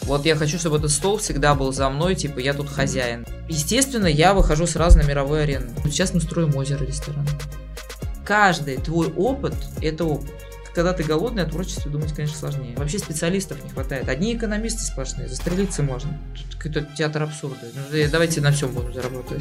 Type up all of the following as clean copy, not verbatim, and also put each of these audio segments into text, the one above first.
Вот я хочу, чтобы этот стол всегда был за мной, типа я тут хозяин. Естественно, я выхожу сразу на мировой арены. Сейчас мы строим озеро ресторана. Каждый твой опыт – это опыт. Когда ты голодный, о творчестве думать, конечно, сложнее. Вообще специалистов не хватает. Одни экономисты сплошные, застрелиться можно. Тут какой-то театр абсурда. Давайте на всем будем заработать.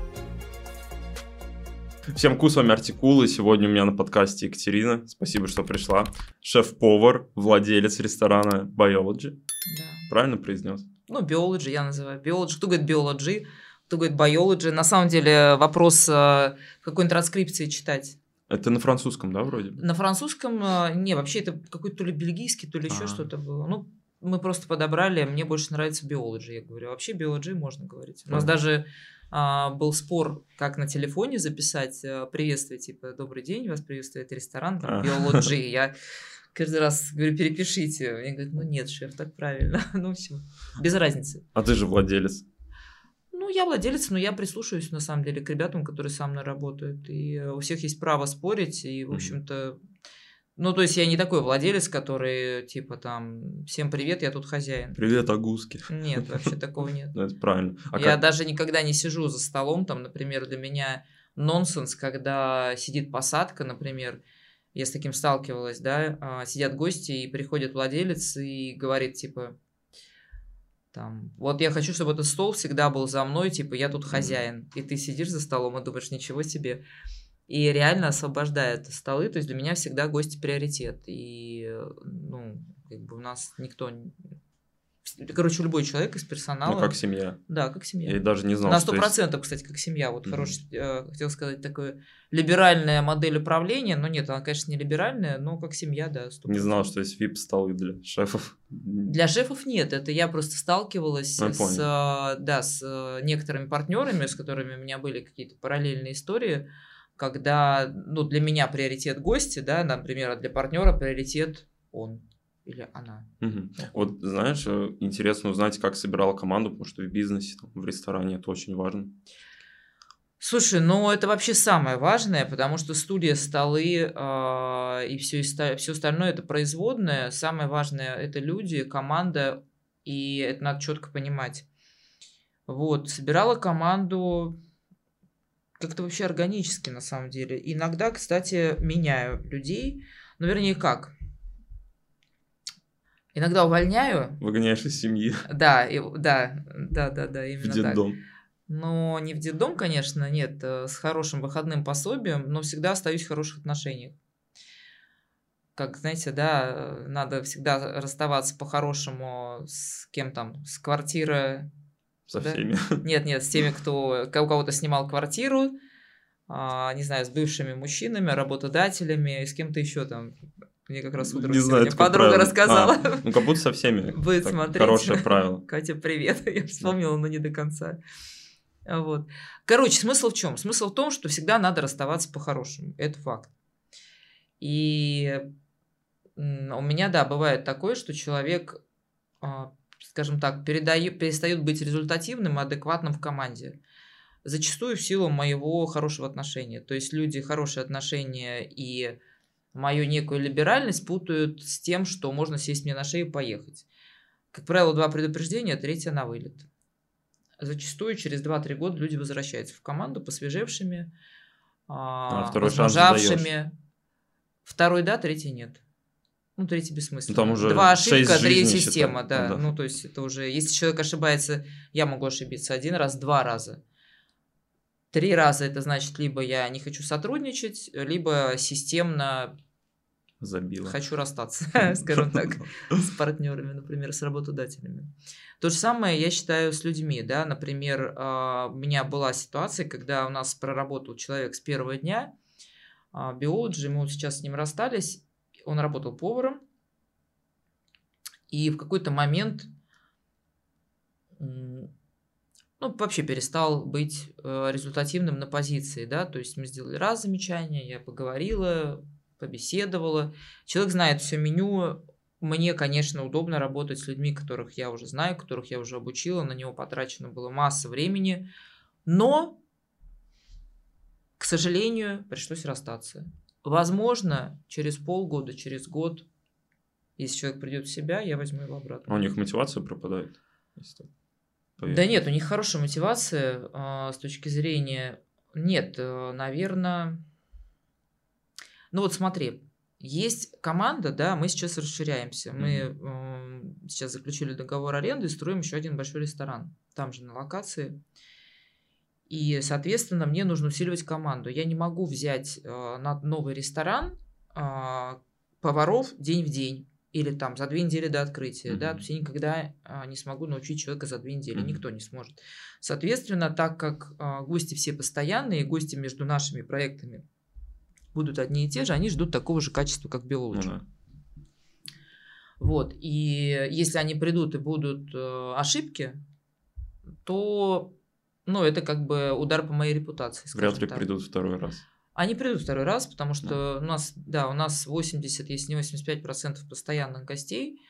Всем ку, с вами Артикул, сегодня у меня на подкасте Екатерина. Спасибо, что пришла. Шеф-повар, владелец ресторана Biology. Да. Правильно произнес? Ну, Biology я называю. Biology. Кто говорит Biology, кто говорит Biology. На самом деле вопрос, в какой транскрипции читать. Это на французском, да, вроде? На французском, не, вообще это какой-то то ли бельгийский, то ли еще что-то было. Ну, мы просто подобрали, мне больше нравится Biology, я говорю. Вообще Biology можно говорить. У нас даже был спор, как на телефоне записать приветствие, типа «Добрый день, вас приветствует ресторан, там, Biology». Я каждый раз говорю, перепишите. Мне говорят, ну нет, шеф, так правильно. Ну все, без разницы. А ты же владелец. Ну, я владелец, но я прислушиваюсь, на самом деле, к ребятам, которые со мной работают. И у всех есть право спорить, и, в общем-то... Ну, то есть, я не такой владелец, который, типа, там, всем привет, я тут хозяин. Привет, агуски. Нет, вообще такого нет. Это правильно. Я даже никогда не сижу за столом, там, например, для меня нонсенс, когда сидит посадка, например, я с таким сталкивалась, да, сидят гости, и приходит владелец и говорит, типа... Там, вот я хочу, чтобы этот стол всегда был за мной, типа я тут хозяин. И ты сидишь за столом и думаешь, ничего себе. И реально освобождает столы. То есть для меня всегда гости приоритет. И, ну, как бы у нас никто... Короче, любой человек из персонала... Ну, как семья. Да, как семья. Я даже не знал, На 100%, что есть... кстати, как семья. Вот хороший, хотел сказать, такое либеральная модель управления. Но нет, она, конечно, не либеральная, но как семья, да, 100%. Не знал, что есть VIP-столы для шефов. Для шефов нет. Это я просто сталкивалась с некоторыми партнерами, с которыми у меня были какие-то параллельные истории, когда, ну, для меня приоритет гости, да, например, а для партнера приоритет он. Или она. Вот, знаешь, интересно узнать, как собирала команду, потому что в бизнесе, там, в ресторане это очень важно. Слушай, ну это вообще самое важное, потому что студия, столы и все остальное это производное. Самое важное это люди, команда, и это надо четко понимать. Вот, собирала команду как-то вообще органически на самом деле. Иногда, кстати, меняю людей, ну вернее как. Иногда увольняю. Выгоняешь из семьи. Да, именно так. В детдом. Но не в детдом, конечно, нет, с хорошим выходным пособием, но всегда остаюсь в хороших отношениях. Как, знаете, да, надо всегда расставаться по-хорошему с кем там, с квартиры. Со да? всеми. Нет, с теми, кто у кого-то снимал квартиру, не знаю, с бывшими мужчинами, работодателями, и с кем-то еще там. Мне как раз не знаю, подруга рассказала. Ну, как будто со всеми. Будет смотреть. Хорошее правило. Катя, привет. Я вспомнила, но не до конца. Вот. Короче, смысл в чем? Смысл в том, что всегда надо расставаться по-хорошему. Это факт. И у меня, да, бывает такое, что человек, скажем так, перестает быть результативным и адекватным в команде. Зачастую в силу моего хорошего отношения. То есть люди хорошие отношения и мою некую либеральность путают с тем, что можно сесть мне на шею и поехать. Как правило, 2 предупреждения, 3 на вылет. Зачастую через 2-3 года люди возвращаются в команду посвежевшими, возмужавшими. 2-й да, 3-й нет. Ну, 3-й бессмысленно. Там уже 2 ошибка, 3 система, считаю. да. Да. Ну, то есть это уже, если человек ошибается, я могу ошибиться 1 раз, 2 раза. 3 раза это значит, либо я не хочу сотрудничать, либо системно забила. Хочу расстаться, скажем так, с партнерами, например, с работодателями. То же самое я считаю с людьми, да, например, у меня была ситуация, когда у нас проработал человек с первого дня, Biology, мы вот сейчас с ним расстались, он работал поваром, и в какой-то момент, ну, вообще перестал быть результативным на позиции, да, то есть мы сделали раз замечание, я поговорила, побеседовала. Человек знает все меню. Мне, конечно, удобно работать с людьми, которых я уже знаю, которых я уже обучила. На него потрачено было масса времени. Но, к сожалению, пришлось расстаться. Возможно, через полгода, через год Если человек придет в себя, я возьму его обратно. А у них мотивация пропадает? Да нет, у них хорошая мотивация с точки зрения... Нет, наверное... Ну вот смотри, есть команда, да, мы сейчас расширяемся. Мы сейчас заключили договор аренды и строим еще один большой ресторан. Там же на локации. И, соответственно, мне нужно усиливать команду. Я не могу взять на новый ресторан поваров день в день. Или там за 2 недели до открытия, да, то есть я никогда не смогу научить человека за 2 недели, никто не сможет. Соответственно, так как гости все постоянные, гости между нашими проектами будут одни и те же, они ждут такого же качества, как Белоучка. Вот, и если они придут и будут ошибки, то, ну, это как бы удар по моей репутации. Вряд ли придут второй раз. Они придут второй раз, потому что у нас 80, если не 85% постоянных гостей.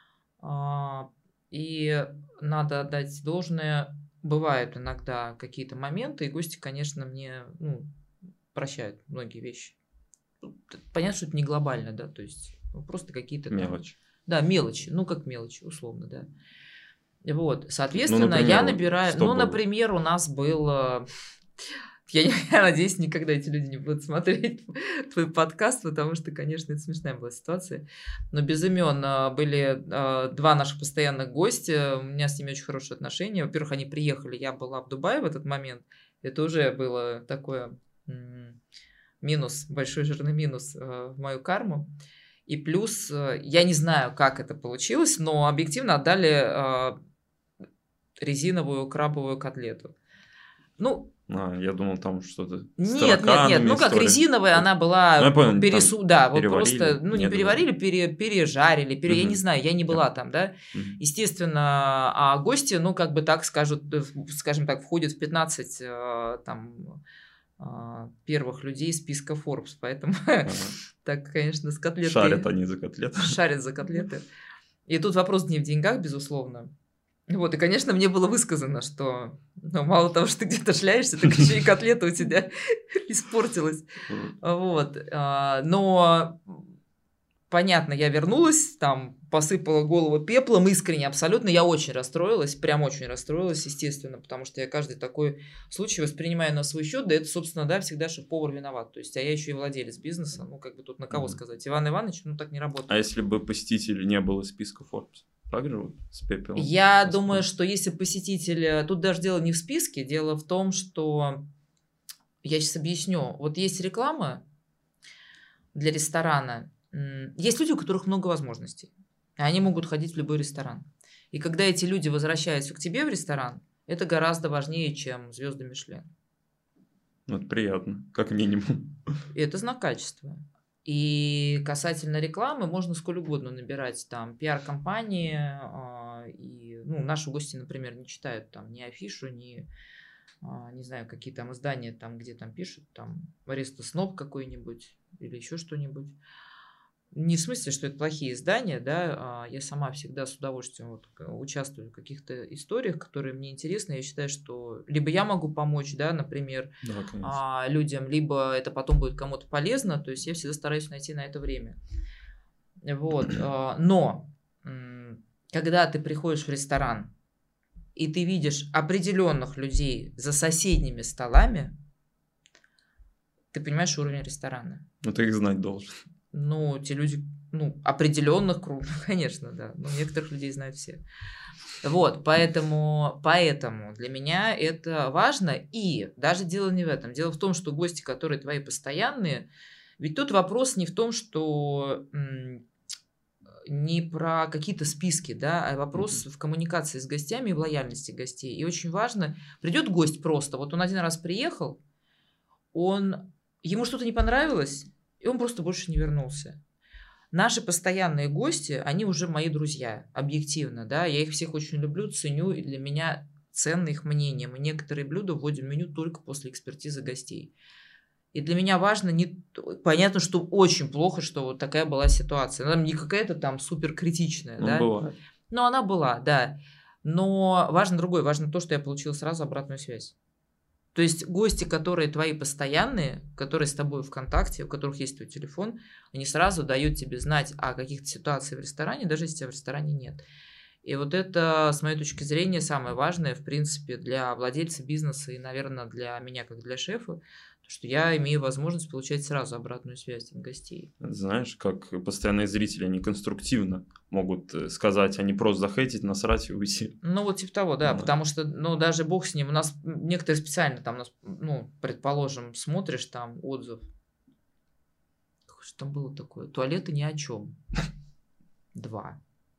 И надо отдать должное, бывают иногда какие-то моменты, и гости, конечно, мне прощают многие вещи. Понятно, что это не глобально, да, то есть просто какие-то... Мелочи. Да, мелочи, как мелочи, условно, да. Вот, соответственно, например, я набираю... например, у нас было... Я надеюсь, никогда эти люди не будут смотреть твой подкаст, потому что, конечно, это смешная была ситуация. Но без имен были 2 наших постоянных гостя. У меня с ними очень хорошие отношения. Во-первых, они приехали, я была в Дубае в этот момент. Это уже было такое минус, большой жирный минус в мою карму. И плюс, я не знаю, как это получилось, но объективно отдали резиновую крабовую котлету. Я думал, там что-то. Нет. Как резиновая, она была да, вот просто, не переварили, пережарили, я не знаю, я не была там, да. Естественно, а гости, как бы так скажем так, входят в 15 первых людей списка Forbes, поэтому так, конечно, с котлетой. Шарят они за котлеты. Шарят за котлеты. И тут вопрос не в деньгах, безусловно. Вот, и, конечно, мне было высказано, что мало того, что ты где-то шляешься, так еще и котлета у тебя испортилась. Вот. Но, понятно, я вернулась, там, посыпала голову пеплом, искренне, абсолютно. Я очень расстроилась, прям очень расстроилась, естественно, потому что я каждый такой случай воспринимаю на свой счет, да это, собственно, да, всегда шеф-повар виноват. То есть, а я еще и владелец бизнеса, как бы тут на кого сказать. Иван Иванович, так не работает. А если бы посетителей не было списка Forbes? Так же вот с пепелом? Я думаю, что если посетитель... Тут даже дело не в списке, дело в том, что... Я сейчас объясню. Вот есть реклама для ресторана. Есть люди, у которых много возможностей. Они могут ходить в любой ресторан. И когда эти люди возвращаются к тебе в ресторан, это гораздо важнее, чем звезды Мишлен. Это приятно, как минимум. И это знак качества. И касательно рекламы можно сколь угодно набирать там пиар-компании, и наши гости, например, не читают там ни афишу, ни не знаю, какие там издания там, где там пишут, там Ареста Сноб какой-нибудь или еще что-нибудь. Не в смысле, что это плохие издания, да, я сама всегда с удовольствием участвую в каких-то историях, которые мне интересны. Я считаю, что либо я могу помочь, да, например, людям, либо это потом будет кому-то полезно. То есть я всегда стараюсь найти на это время. Вот. Но когда ты приходишь в ресторан и ты видишь определенных людей за соседними столами, ты понимаешь уровень ресторана. Ты их знать должен. Те люди, определенных кругов, конечно, да. Некоторых людей знают все. Вот, поэтому для меня это важно. И даже дело не в этом. Дело в том, что гости, которые твои постоянные, ведь тут вопрос не в том, что не про какие-то списки, да, а вопрос в коммуникации с гостями и в лояльности гостей. И очень важно, придет гость просто, вот он один раз приехал, ему что-то не понравилось, и он просто больше не вернулся. Наши постоянные гости, они уже мои друзья, объективно, да, я их всех очень люблю, ценю, и для меня ценно их мнение. Мы некоторые блюда вводим в меню только после экспертизы гостей. И для меня важно, понятно, что очень плохо, что вот такая была ситуация. Она не какая-то там супер критичная, да. Бывает. Но она была, да. Но важно другое, важно то, что я получила сразу обратную связь. То есть гости, которые твои постоянные, которые с тобой в контакте, у которых есть твой телефон, они сразу дают тебе знать о каких-то ситуациях в ресторане, даже если тебя в ресторане нет. И вот это, с моей точки зрения, самое важное, в принципе, для владельца бизнеса и, наверное, для меня, как для шефа, что я имею возможность получать сразу обратную связь от гостей. Знаешь, как постоянные зрители, они конструктивно могут сказать, а не просто захейтить, насрать и уйти. Ну, вот типа того, да, потому что, ну, даже бог с ним, у нас некоторые специально там, ну, предположим, смотришь там отзыв, что там было такое, туалеты ни о чем. 2.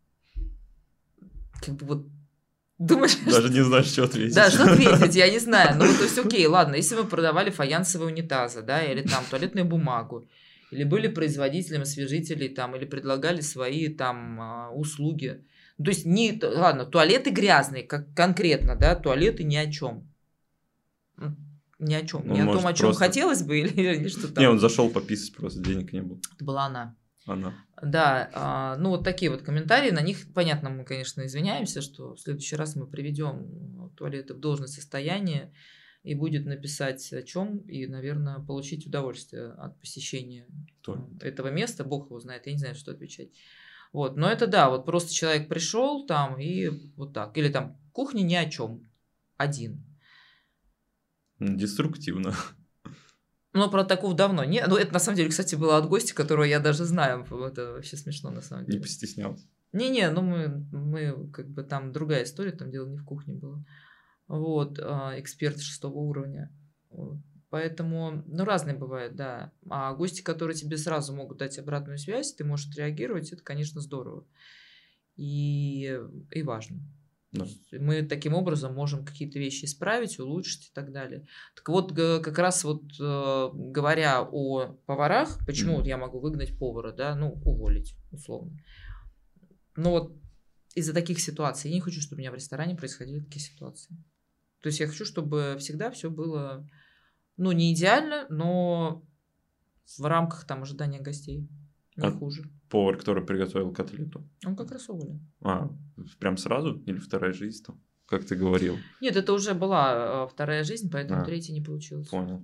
Как бы вот думаешь... Даже не знаешь, что ответить. Да, что ответить, я не знаю. Ну, то есть, окей, ладно, если мы продавали фаянсовые унитазы, да, или там туалетную бумагу, или были производителем освежителей, там, или предлагали свои там услуги. То есть, ладно, туалеты грязные, как конкретно, да, туалеты ни о чем. Ни о чем. Не о том, о чем хотелось бы, или что там. Не, он зашел пописать, просто денег не было. Это была она. Она. Да, ну вот такие вот комментарии, на них, понятно, мы, конечно, извиняемся, что в следующий раз мы приведем туалеты в должное состояние и будет написать о чем и, наверное, получить удовольствие от посещения этого места, бог его знает, я не знаю, что отвечать. Вот, но это да, вот просто человек пришел там и вот так, или там кухня ни о чем, 1. Деструктивно. Ну, про такого давно нет. Ну, это на самом деле, кстати, было от гостя, которого я даже знаю. Это вообще смешно, на самом деле. Не постеснялся. Не-не, ну мы как бы там другая история, там дело не в кухне было. Вот, эксперт 6-го уровня. Вот. Поэтому, ну, разные бывают, да. А гости, которые тебе сразу могут дать обратную связь, ты можешь отреагировать, это, конечно, здорово. И важно. Да. Мы таким образом можем какие-то вещи исправить, улучшить и так далее. Так вот, как раз вот говоря о поварах, почему вот я могу выгнать повара, да, ну, уволить, условно. Но вот из-за таких ситуаций я не хочу, чтобы у меня в ресторане происходили такие ситуации. То есть я хочу, чтобы всегда все было, ну, не идеально, но в рамках там ожидания гостей. Не хуже. Повар, который приготовил котлету? Он как раз уволен. Прям сразу? Или вторая жизнь там? Как ты говорил? Нет, это уже была вторая жизнь, поэтому третья не получилась. Понял.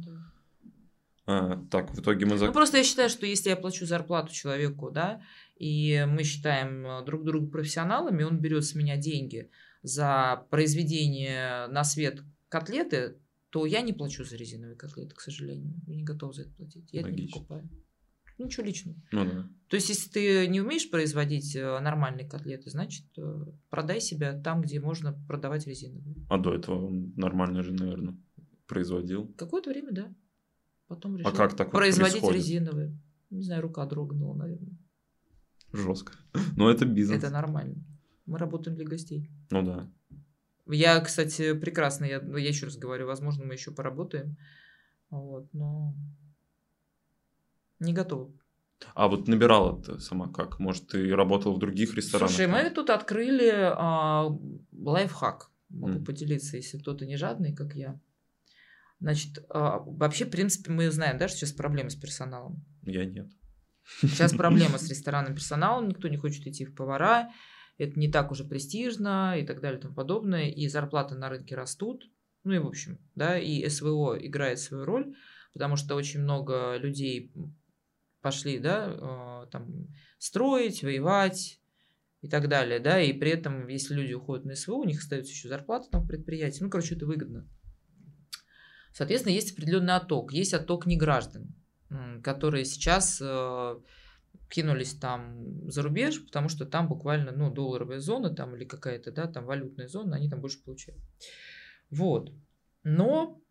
Да. Так, в итоге мы... Ну, просто я считаю, что если я плачу зарплату человеку, да, и мы считаем друг друга профессионалами, он берет с меня деньги за произведение на свет котлеты, то я не плачу за резиновые котлеты, к сожалению. Я не готова за это платить. Я это не покупаю. Ничего личного. Ну, да. То есть, если ты не умеешь производить нормальные котлеты, значит, продай себя там, где можно продавать резиновые. А до этого он нормально же, наверное, производил? Какое-то время, да. Потом решил как так производить происходит? резиновые. Не знаю, рука дрогнула, наверное. Жестко. Но это бизнес. Это нормально. Мы работаем для гостей. Ну да. Я, кстати, прекрасно, я еще раз говорю, возможно, мы еще поработаем. Вот, но не готова. А вот набирала-то сама как? Может, ты работала в других ресторанах? Слушай, мы тут открыли лайфхак. Могу поделиться, если кто-то не жадный, как я. Значит, вообще, в принципе, мы знаем, да, что сейчас проблемы с персоналом. Я нет. Сейчас проблема с ресторанным персоналом, никто не хочет идти в повара, это не так уже престижно и так далее и тому подобное, и зарплаты на рынке растут, ну и в общем, да, и СВО играет свою роль, потому что очень много людей пошли, да, там, строить, воевать и так далее, да, и при этом, если люди уходят на СВО, у них остается еще зарплата там в предприятии, ну, короче, это выгодно. Соответственно, есть определенный отток, есть отток неграждан, которые сейчас кинулись там за рубеж, потому что там буквально, ну, долларовая зона там или какая-то, да, там валютная зона, они там больше получают. Вот. Но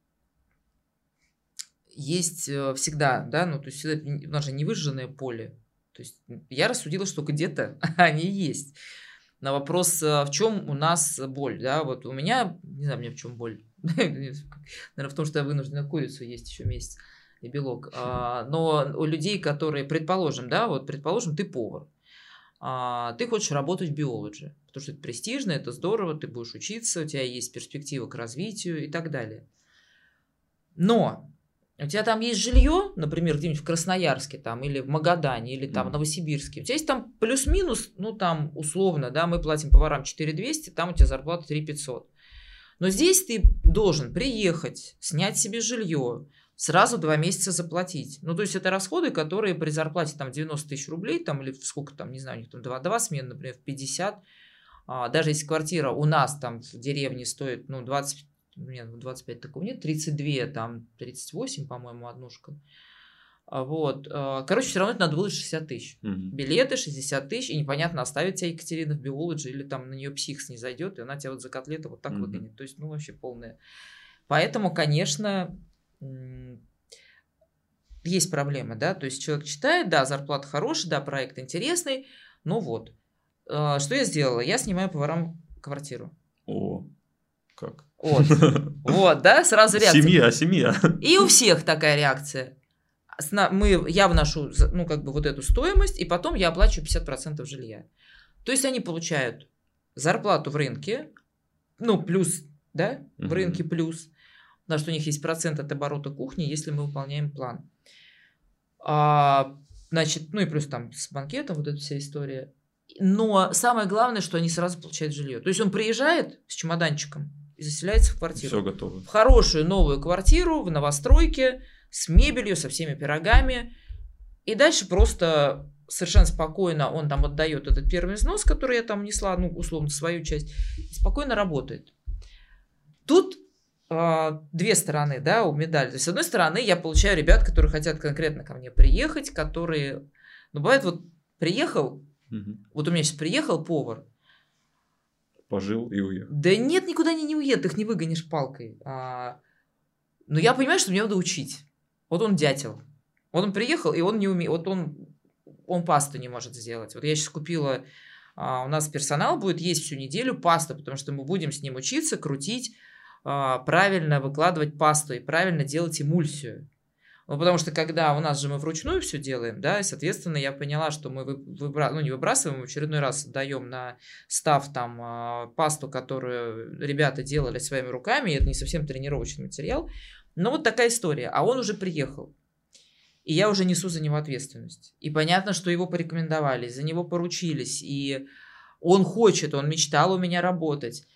есть всегда, да, ну, то есть у нас же не выжженное поле. То есть я рассудила, что где-то они есть. На вопрос, в чем у нас боль, да, вот у меня, не знаю, мне в чем боль. Наверное, в том, что я вынуждена курицу есть еще месяц и белок. Но у людей, которые, предположим, да, вот предположим, ты повар, ты хочешь работать в биологии, потому что это престижно, это здорово, ты будешь учиться, у тебя есть перспектива к развитию и так далее. Но у тебя там есть жилье, например, где-нибудь в Красноярске там, или в Магадане, или там в Новосибирске. У тебя есть там плюс-минус, ну там условно, да, мы платим поварам 4200, там у тебя зарплата 3500. Но здесь ты должен приехать, снять себе жилье, сразу 2 месяца заплатить. Ну, то есть это расходы, которые при зарплате там 90 тысяч рублей, там, или сколько там, не знаю, у них там 2 смены, например, в 50. Даже если квартира у нас там в деревне стоит, ну, 20, нет, 25 такого нет, 32, там, 38, по-моему, однушка. Вот. Короче, все равно это надо было 60 тысяч. Билеты 60 тысяч, и непонятно, оставит тебя Екатерина в биологии, или там на нее псих не зайдет, и она тебя вот за котлету вот так выгонит. То есть, ну, вообще полная. Поэтому, конечно, есть проблемы, да, то есть человек читает, да, зарплата хорошая, да, проект интересный, ну вот. Что я сделала? Я снимаю поварам квартиру. О, как? Вот, да, сразу реакция. Семья. И у всех такая реакция. Я вношу, ну, как бы вот эту стоимость, и потом я оплачиваю 50% жилья. То есть они получают зарплату в рынке, ну, плюс, да, в рынке плюс, потому что у них есть процент от оборота кухни, если мы выполняем план. Значит, ну и плюс там с банкетом вот эта вся история. Но самое главное, что они сразу получают жилье. То есть он приезжает с чемоданчиком и заселяется в квартиру. Все готово. В хорошую новую квартиру, в новостройке, с мебелью, со всеми пирогами. И дальше просто совершенно спокойно он там отдает этот первый взнос, который я там внесла, ну, условно, свою часть, и спокойно работает. Тут 2 стороны, да, у медали. То есть, с одной стороны, я получаю ребят, которые хотят конкретно ко мне приехать, которые... Ну, бывает, вот приехал, вот у меня сейчас приехал повар. Пожил и уехал. Да нет, никуда не уедет, их не выгонишь палкой. Но я понимаю, что мне надо учить. Вот он дятел. Вот он приехал, и он не умеет, вот он пасту не может сделать. Вот я сейчас купила, у нас персонал будет есть всю неделю пасту, потому что мы будем с ним учиться крутить, правильно выкладывать пасту и правильно делать эмульсию. Ну, потому что когда у нас же мы вручную все делаем, да, и, соответственно, я поняла, что мы не выбрасываем, в очередной раз даем на став там пасту, которую ребята делали своими руками, и это не совсем тренировочный материал. Но вот такая история. А он уже приехал. И я уже несу за него ответственность. И понятно, что его порекомендовали, за него поручились. И он хочет, он мечтал у меня работать.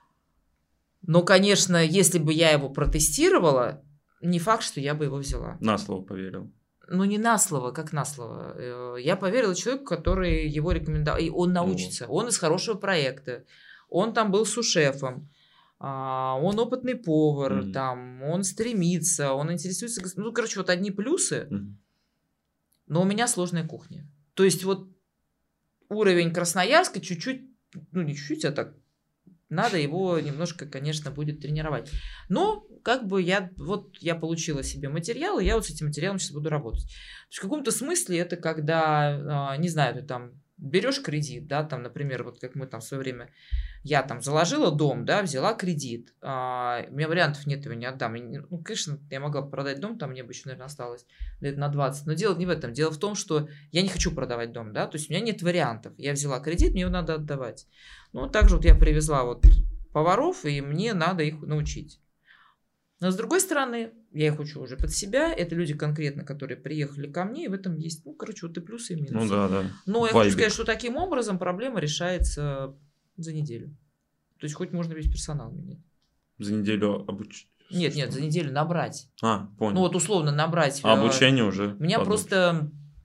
Но, конечно, если бы я его протестировала, не факт, что я бы его взяла. На слово поверил. Ну, не на слово, как на слово. Я поверила человеку, который его рекомендовал. И он научится. Он из хорошего проекта. Он там был су-шефом. Он опытный повар, там, он стремится, он интересуется... Ну, короче, вот одни плюсы, но у меня сложная кухня. То есть вот уровень Красноярска чуть-чуть, ну, не чуть-чуть, а так, надо его немножко, конечно, будет тренировать. Но как бы я получила себе материал, и я вот с этим материалом сейчас буду работать. То есть в каком-то смысле это когда, не знаю, ты там берешь кредит, да, там, например, вот как мы там в свое время, я там заложила дом, да, взяла кредит, у меня вариантов нет, его не отдам. Ну, конечно, я могла бы продать дом, там мне бы еще, наверное, осталось лет на 20, но дело не в этом, дело в том, что я не хочу продавать дом, да, то есть у меня нет вариантов, я взяла кредит, мне его надо отдавать. Ну, также вот я привезла вот поваров, и мне надо их научить. Но с другой стороны, я их учу уже под себя. Это люди конкретно, которые приехали ко мне, и в этом есть, ну, короче, вот и плюсы, и минусы. Ну да, да. Но я хочу сказать, что таким образом проблема решается за неделю. То есть хоть можно весь персонал менять. За неделю Нет, за неделю набрать. Понял. Ну вот условно набрать. Обучение уже. Меня просто...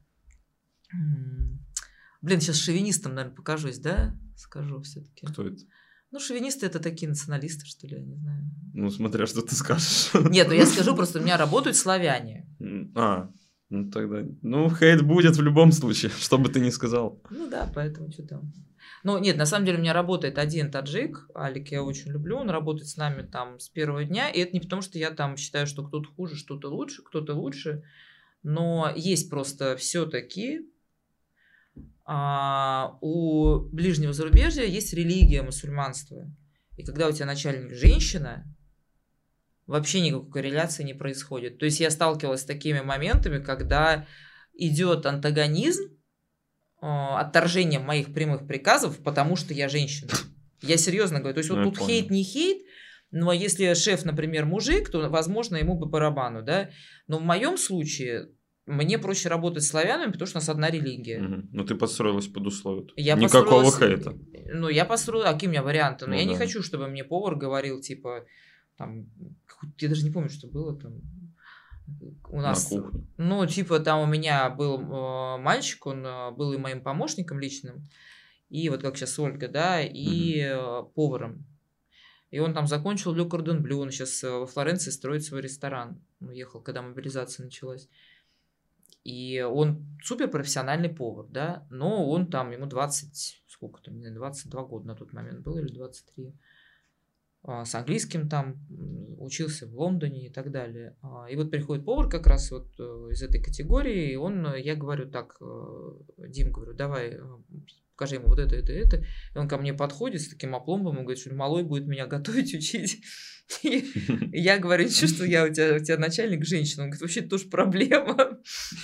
Блин, сейчас шовинистам, наверное, покажусь, да? Скажу все-таки. Кто это? Ну, шовинисты это такие националисты, что ли, я не знаю. Ну, смотря что ты скажешь. Нет, ну я скажу, просто у меня работают славяне. Ну тогда... Ну, хейт будет в любом случае, что бы ты ни сказал. Ну да, поэтому что там. Ну, нет, на самом деле у меня работает один таджик, Алик, я очень люблю, он работает с нами там с первого дня, и это не потому, что я там считаю, что кто-то хуже, кто-то лучше, но есть просто все-таки... у ближнего зарубежья есть религия, мусульманство. И когда у тебя начальник женщина, вообще никакой корреляции не происходит. То есть я сталкивалась с такими моментами, когда идет антагонизм, отторжение моих прямых приказов, потому что я женщина. Я серьезно говорю. То есть вот тут хейт не хейт, но если шеф, например, мужик, то, возможно, ему по барабану, да. Но в моем случае... мне проще работать с славянами, потому что у нас одна религия. Ну, ты подстроилась под условия. Я Никакого хейта. Ну, я построила, какие у меня варианты? Но Ну я не да. хочу, чтобы мне повар говорил, типа, там, я даже не помню, что было там у нас. На кухне. Ну, типа, там у меня был мальчик, он был и моим помощником личным, и вот как сейчас Ольга, да, и поваром. И он там закончил Le Cordon Bleu, он сейчас во Флоренции строит свой ресторан. Он уехал, когда мобилизация началась. И он суперпрофессиональный повар, да, но он там, ему 20, сколько там, 22 года на тот момент было, или 23. С английским там, учился в Лондоне и так далее. И вот приходит повар как раз вот из этой категории, и я говорю так, Дим, говорю, давай, покажи ему вот это. И он ко мне подходит с таким опломбом и говорит, что малой будет меня готовить, учить. И я говорю, ничего, что я у тебя начальник женщина. Он говорит, вообще это тоже проблема.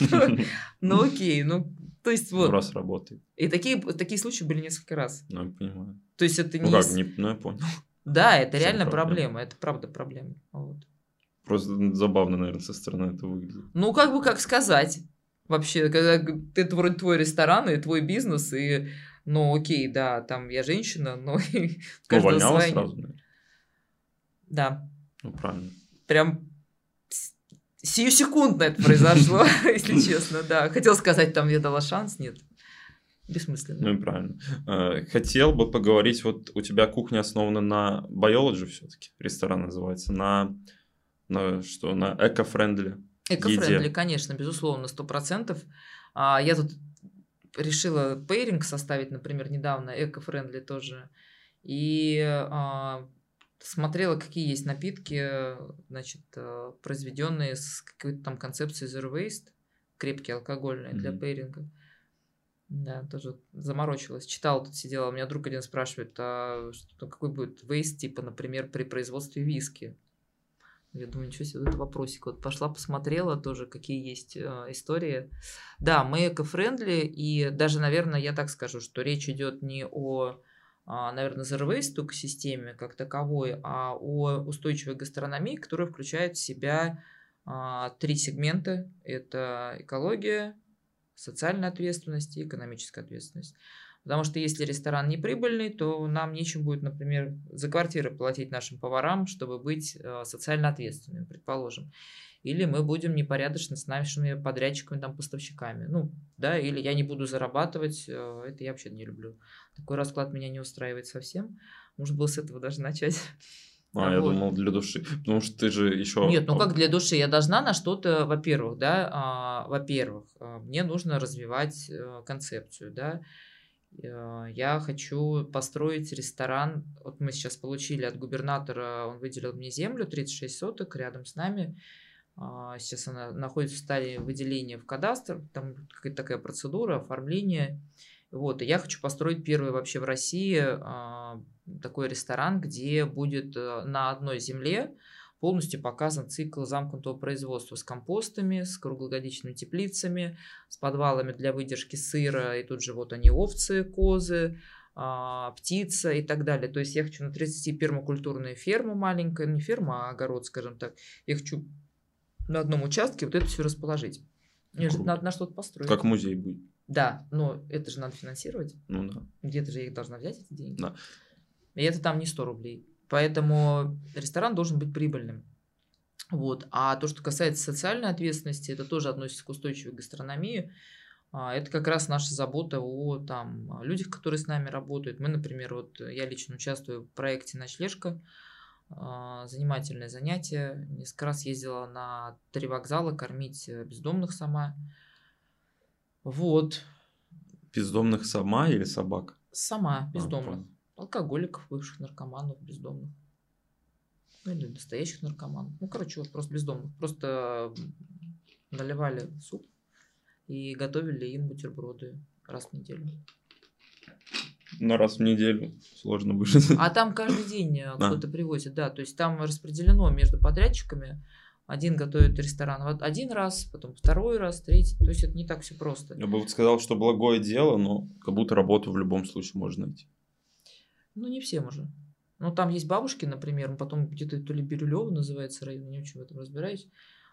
Ну окей, ну то есть вот. Раз работает. И такие случаи были несколько раз. Ну, я понимаю. То есть это Ну не... как, ну я понял. Да, это Всем реально проблема. проблема, это правда проблема. Вот. Просто забавно, наверное, со стороны это выглядит. Ну, как бы, как сказать. Вообще, когда это вроде твой ресторан и твой бизнес, и, ну, окей, да, там я женщина, но Увольнялась сразу, наверное? Да. Ну, правильно. Прям сиюсекундно это произошло, если честно, да. Хотел сказать, там я дала шанс, нет. Бессмысленно. Ну и правильно. Хотел бы поговорить, вот у тебя кухня основана на biology все-таки, ресторан называется, на эко-френдли. Эко-френдли, конечно, безусловно, 100%. Я тут решила пейринг составить, например, недавно, эко-френдли тоже. И смотрела, какие есть напитки, значит, произведенные с какой-то там концепцией Zero Waste, крепкие алкогольные для пейринга. Да, тоже заморочилась. Читала, тут сидела. У меня друг один спрашивает, какой будет waste, типа, например, при производстве виски. Я думаю, ничего себе, вот это вопросик. Вот пошла, посмотрела тоже, какие есть истории. Да, мы эко-френдли, и даже, наверное, я так скажу, что речь идет не о, наверное, zero waste экосистеме как таковой, а о устойчивой гастрономии, которая включает в себя 3 сегмента. Это экология, социальная ответственность и экономическая ответственность. Потому что если ресторан не прибыльный, то нам нечем будет, например, за квартиры платить нашим поварам, чтобы быть социально ответственными, предположим. Или мы будем непорядочны с нашими подрядчиками, там, поставщиками. Ну, да, или я не буду зарабатывать, это я вообще не люблю. Такой расклад меня не устраивает совсем. Можно было с этого даже начать. Я думал, для души. Потому что ты же еще... Нет, ну как для души? Я должна на что-то, во-первых, да, мне нужно развивать концепцию, да. Я хочу построить ресторан. Вот мы сейчас получили от губернатора, он выделил мне землю, 36 соток рядом с нами. Сейчас она находится в стадии выделения в кадастр. Там какая-то такая процедура, оформление. Вот, и я хочу построить первый вообще в России такой ресторан, где будет на одной земле полностью показан цикл замкнутого производства с компостами, с круглогодичными теплицами, с подвалами для выдержки сыра, и тут же вот они овцы, козы, птица и так далее. То есть я хочу на 30 пермакультурную ферму маленькую, не ферма, а огород, скажем так. Я хочу на одном участке вот это все расположить. Мне же надо на что-то построить. Как музей будет. Да, но это же надо финансировать. Ну да. Где-то же я их должна взять, эти деньги. Да. И это там не 100 рублей. Поэтому ресторан должен быть прибыльным. Вот. А то, что касается социальной ответственности, это тоже относится к устойчивой гастрономии. Это как раз наша забота о людях, которые с нами работают. Мы, например, вот я лично участвую в проекте «Ночлежка». Занимательное занятие. Несколько раз ездила на 3 вокзала кормить бездомных сама. Вот. Бездомных сама или собак? Сама, бездомных. Алкоголиков, бывших наркоманов, бездомных. Ну, или настоящих наркоманов. Ну, короче, вот просто бездомных. Просто наливали суп и готовили им бутерброды раз в неделю. На раз в неделю сложно выжить. А там каждый день кто-то привозит, да. То есть там распределено между подрядчиками. Один готовит ресторан один раз, потом второй раз, третий. То есть это не так все просто. Я бы вот сказал, что благое дело, но как будто работу в любом случае можно найти. Ну, не всем уже. Ну, там есть бабушки, например, потом где-то то ли Бирюлёво называется район, не очень в этом разбираюсь.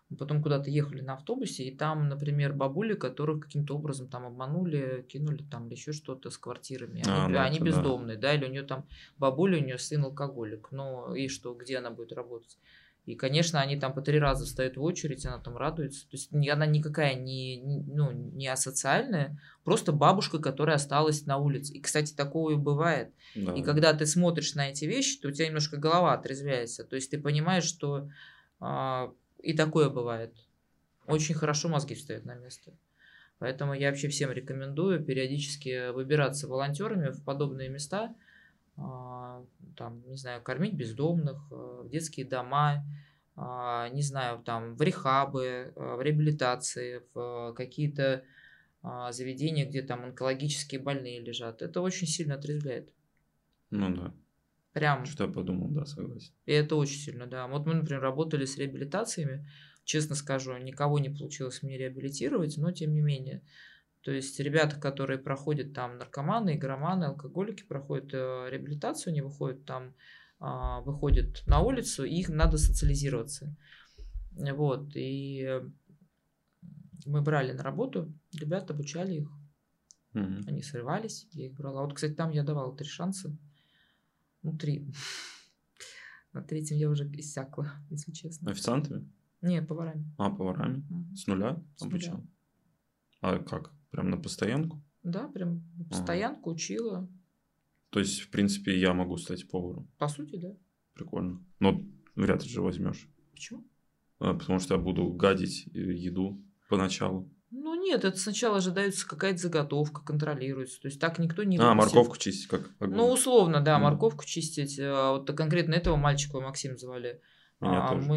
Мы потом куда-то ехали на автобусе, и там, например, бабули, которых каким-то образом там обманули, кинули там или еще что-то с квартирами. Они бездомные, да, или у нее там бабуля, у нее сын алкоголик. Ну и что, где она будет работать? И, конечно, они там по 3 раза встают в очередь, она там радуется. То есть она никакая не асоциальная, просто бабушка, которая осталась на улице. И, кстати, такое бывает. Да. И когда ты смотришь на эти вещи, то у тебя немножко голова отрезвляется. То есть ты понимаешь, что и такое бывает. Очень хорошо мозги встают на место. Поэтому я вообще всем рекомендую периодически выбираться волонтерами в подобные места, там, не знаю, кормить бездомных, в детские дома, не знаю, там, в рехабы, в реабилитации, в какие-то заведения, где там онкологические больные лежат. Это очень сильно отрезвляет. Ну да. Прям. Что я подумал, да, согласен. И это очень сильно, да. Вот мы, например, работали с реабилитациями. Честно скажу, никого не получилось мне реабилитировать, но тем не менее. То есть ребята, которые проходят там наркоманы, игроманы, алкоголики, проходят реабилитацию, они выходят там, выходят на улицу, и их надо социализироваться. Вот, и мы брали на работу, ребят обучали их. Они срывались, я их брала. Вот, кстати, там я давала 3 шанса. 3. На 3-м я уже иссякла, если честно. Официантами? Не, поварами. Поварами? С нуля обучал? А как? Прям на постоянку? Да, прям на постоянку учила. То есть, в принципе, я могу стать поваром? По сути, да. Прикольно. Но вряд ли же возьмешь. Почему? Потому что я буду гадить еду поначалу. Ну нет, это сначала же дается какая-то заготовка, контролируется. То есть так никто не выпустит. Морковку чистить как? Ну, условно, да, морковку чистить. Вот конкретно этого мальчика Максим звали. Меня тоже.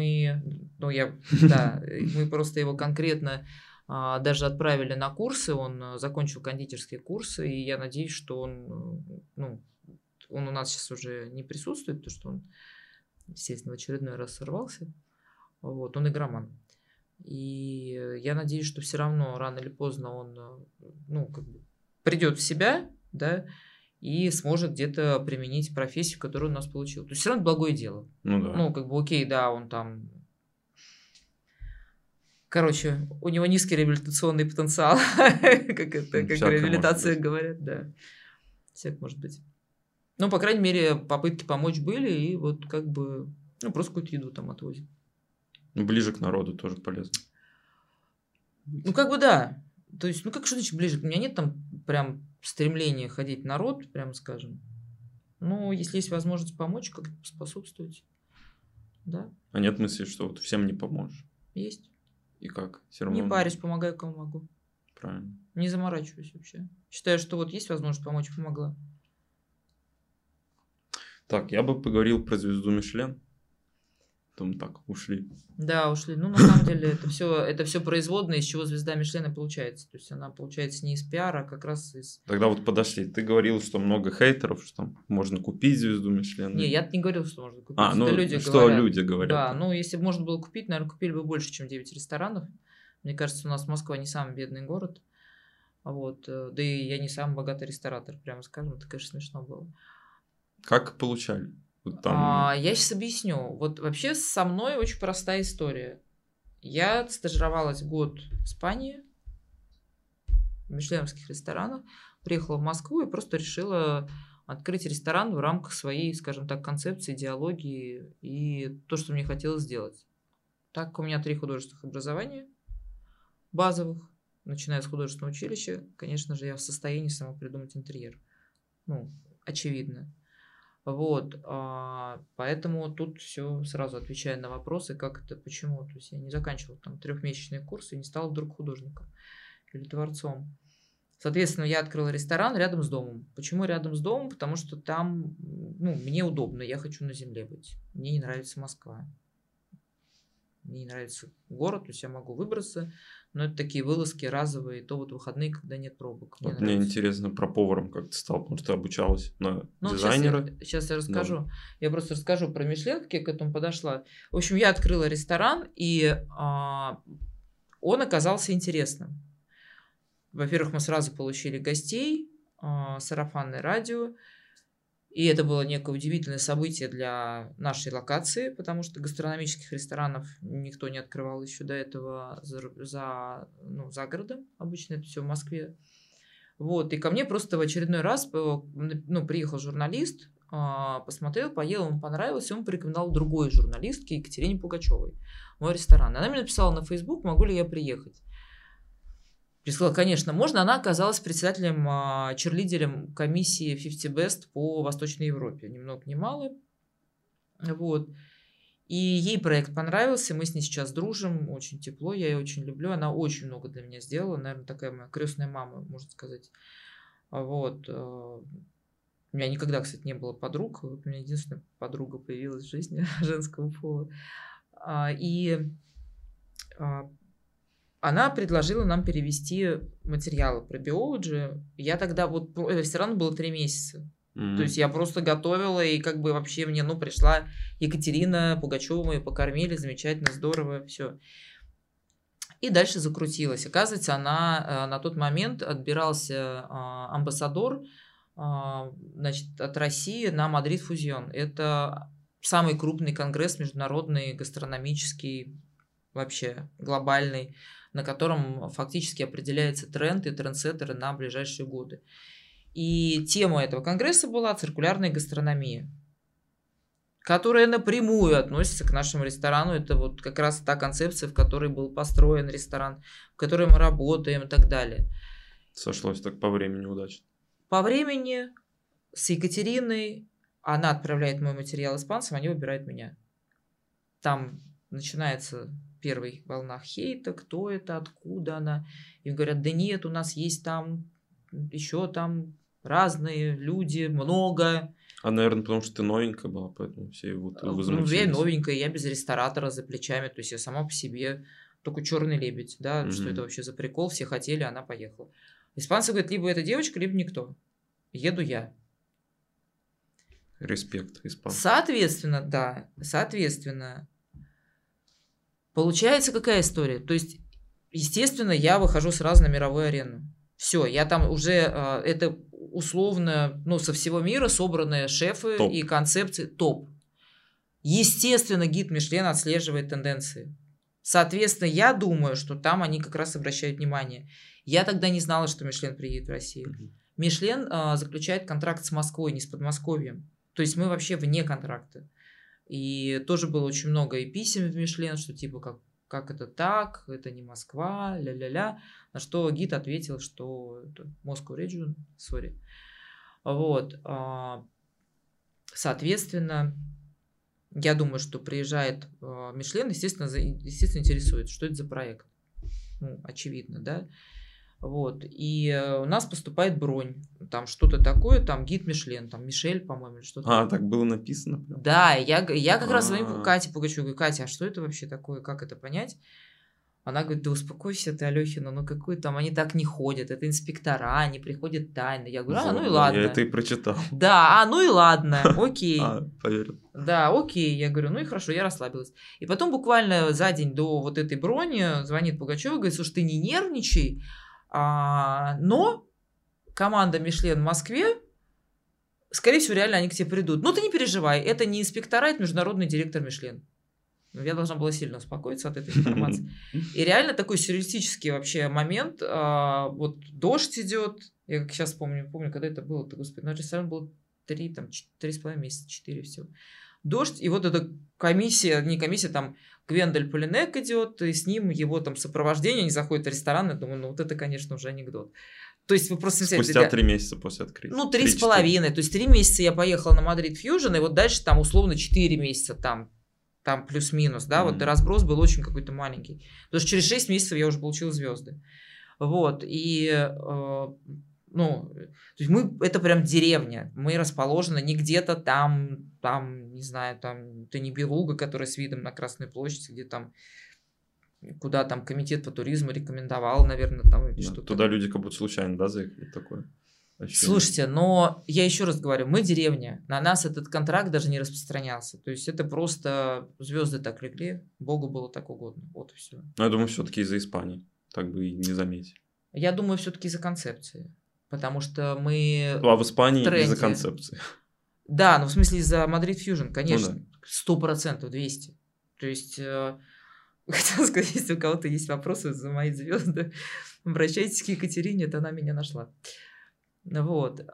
Мы просто его конкретно даже отправили на курсы, он закончил кондитерские курсы, и я надеюсь, что он у нас сейчас уже не присутствует, потому что он, естественно, в очередной раз сорвался. Вот, он игроман. И я надеюсь, что все равно рано или поздно он придет в себя, да, и сможет где-то применить профессию, которую он у нас получил. То есть все равно благое дело. Ну да. Окей, да, он там... Короче, у него низкий реабилитационный потенциал, как реабилитация говорят, да. Всяк может быть. Ну, по крайней мере, попытки помочь были, и вот просто какую-то еду там отвозим. Ближе к народу тоже полезно. Да. То есть, что значит ближе? У меня нет там прям стремления ходить в народ, прямо скажем. Ну, если есть возможность помочь, как-то способствовать. Да. А нет мысли, что вот всем не поможешь? Есть. И как? Все равно... Не парюсь, помогаю, кому могу. Правильно. Не заморачиваюсь вообще. Считаю, что вот есть возможность помочь, помогла. Так, я бы поговорил про звезду Мишлен. Потом так, ушли. Да, ушли. Ну, на самом деле, это все производное, из чего звезда Мишлена получается. То есть она получается не из пиара, а как раз из... Тогда вот подошли. Ты говорил, что много хейтеров, что там можно купить звезду Мишлен. Не, я не говорил, что можно купить. Люди говорят. Да, ну, если бы можно было купить, наверное, купили бы больше, чем 9 ресторанов. Мне кажется, у нас Москва не самый бедный город. Вот. Да и я не самый богатый ресторатор, прямо скажем. Это, конечно, смешно было. Как получали? Вот там... Я сейчас объясню. Вот вообще со мной очень простая история. Я стажировалась год в Испании, в мишленовских ресторанах, приехала в Москву и просто решила открыть ресторан в рамках своей, скажем так, концепции, идеологии и то, что мне хотелось сделать. Так как у меня 3 художественных образования базовых, начиная с художественного училища, конечно же, я в состоянии сама придумать интерьер. Ну, очевидно. Вот, поэтому тут все сразу отвечая на вопросы, как это, почему. То есть я не заканчивала там 3-месячные курсы и не стала вдруг художником или творцом. Соответственно, я открыла ресторан рядом с домом. Почему рядом с домом? Потому что там, мне удобно, я хочу на земле быть. Мне не нравится Москва. Мне не нравится город, то есть я могу выбраться, но это такие вылазки разовые, то вот выходные, когда нет пробок. Мне интересно про поваром, как ты стал, потому что ты обучалась на дизайнера. Сейчас я расскажу. Да. Я просто расскажу про Мишлен, как я к этому подошла. В общем, я открыла ресторан, и он оказался интересным. Во-первых, мы сразу получили гостей, сарафанное радио, И это было некое удивительное событие для нашей локации, потому что гастрономических ресторанов никто не открывал еще до этого за городом. Обычно это все в Москве. Вот. И ко мне просто в очередной раз приехал журналист, посмотрел, поел, ему понравилось, и он порекомендовал другой журналистке Екатерине Пугачевой мой ресторан. Она мне написала на Facebook, могу ли я приехать. Я сказала, конечно, можно. Она оказалась председателем, черлидером комиссии 50 Best по Восточной Европе. Ни много ни мало. Вот. И ей проект понравился. Мы с ней сейчас дружим. Очень тепло. Я ее очень люблю. Она очень много для меня сделала. Наверное, такая моя крестная мама, можно сказать. Вот. У меня никогда, кстати, не было подруг. Вот у меня единственная подруга появилась в жизни женского пола. И она предложила нам перевести материалы про Биологи. Я тогда, ресторану было 3 месяца. То есть я просто готовила, и как бы вообще мне, пришла Екатерина Пугачева, мы ее покормили, замечательно, здорово, все. И дальше закрутилась. Оказывается, она на тот момент отбирался амбассадор, от России на Мадрид Фузион. Это самый крупный конгресс международный, гастрономический, вообще глобальный, на котором фактически определяется тренд и трендсеттеры на ближайшие годы. И тема этого конгресса была циркулярная гастрономия, которая напрямую относится к нашему ресторану. Это вот как раз та концепция, в которой был построен ресторан, в которой мы работаем и так далее. Сошлось так по времени удачно. По времени с Екатериной она отправляет мой материал испанцам, они выбирают меня. Там начинается первая волна хейта, кто это, откуда она. И говорят, да нет, у нас есть там еще там разные люди, много. А, наверное, потому что ты новенькая была, поэтому все возмутились. Я новенькая, я без ресторатора за плечами, то есть я сама по себе, только черный лебедь, да, что это вообще за прикол, все хотели, она поехала. Испанцы говорят, либо эта девочка, либо никто. Еду я. Респект испанцам. Соответственно, получается какая история? То есть, естественно, я выхожу сразу на мировую арену. Все, я там уже, это условно, со всего мира собранные шефы топ. И концепции топ. Естественно, гид Мишлен отслеживает тенденции. Соответственно, я думаю, что там они как раз обращают внимание. Я тогда не знала, что Мишлен приедет в Россию. Мишлен заключает контракт с Москвой, не с Подмосковьем. То есть мы вообще вне контракта. И тоже было очень много и писем в Мишлен, что типа как это так, это не Москва, ля-ля-ля. На что гид ответил, что это Moscow Region, sorry. Вот. Соответственно, я думаю, что приезжает Мишлен, естественно, интересует, что это за проект. Очевидно, да. Вот. И у нас поступает бронь. Там что-то такое, там гид Мишлен, там Мишель, по-моему, или что-то. Так было написано? Прям? Да, я как раз звоню Кате Пугачевой, говорю, Катя, а что это вообще такое, как это понять? Она говорит, да успокойся ты, Алехина, какой там, они так не ходят, это инспектора, они приходят тайно. Я говорю, ну и ладно. Я это и прочитал. Да, ну и ладно, окей. Поверил. Да, окей, я говорю, ну и хорошо, я расслабилась. И потом буквально за день до вот этой брони звонит Пугачева и говорит, слушай, ты не нервничай, но команда Мишлен в Москве, скорее всего, реально они к тебе придут. Но ты не переживай, это не инспектора, это международный директор Мишлен. Я должна была сильно успокоиться от этой информации. И реально такой сюрреалистический вообще момент. Вот дождь идет. Я как сейчас помню, когда это было. Господи, наш ресторан был 3,5 месяца, 4 всего. Дождь, и вот эта комиссия, там Гвендель Полинек идет, и с ним его там сопровождение, они заходят в ресторан, я думаю, вот это, конечно, уже анекдот. То есть вы просто... Спустя 3 месяца после открытия. 3,5. То есть 3 месяца я поехала на Мадрид Фьюжн, и вот дальше там условно 4 месяца там плюс-минус, да, вот разброс был очень какой-то маленький. Потому что через 6 месяцев я уже получила звезды. Вот, и, то есть это прям деревня. Мы расположены не где-то там, не знаю, там, это не Белуга, которая с видом на Красную площадь, где там, куда там комитет по туризму рекомендовал, наверное, там или что-то. Туда люди как будто случайно, да, заехали, такое. Слушайте, но я еще раз говорю, мы деревня, на нас этот контракт даже не распространялся. То есть это просто звезды так легли, Богу было так угодно. Вот и все. Но я думаю, все-таки из-за Испании, так бы и не заметить. Я думаю, все-таки из-за концепции, потому что мы в Испании из-за концепции. Да, ну в смысле из-за Madrid Fusion, Ну конечно. да. 100%, 200. То есть, хотела сказать, если у кого-то есть вопросы за мои звезды, обращайтесь к Екатерине, это она меня нашла. Вот.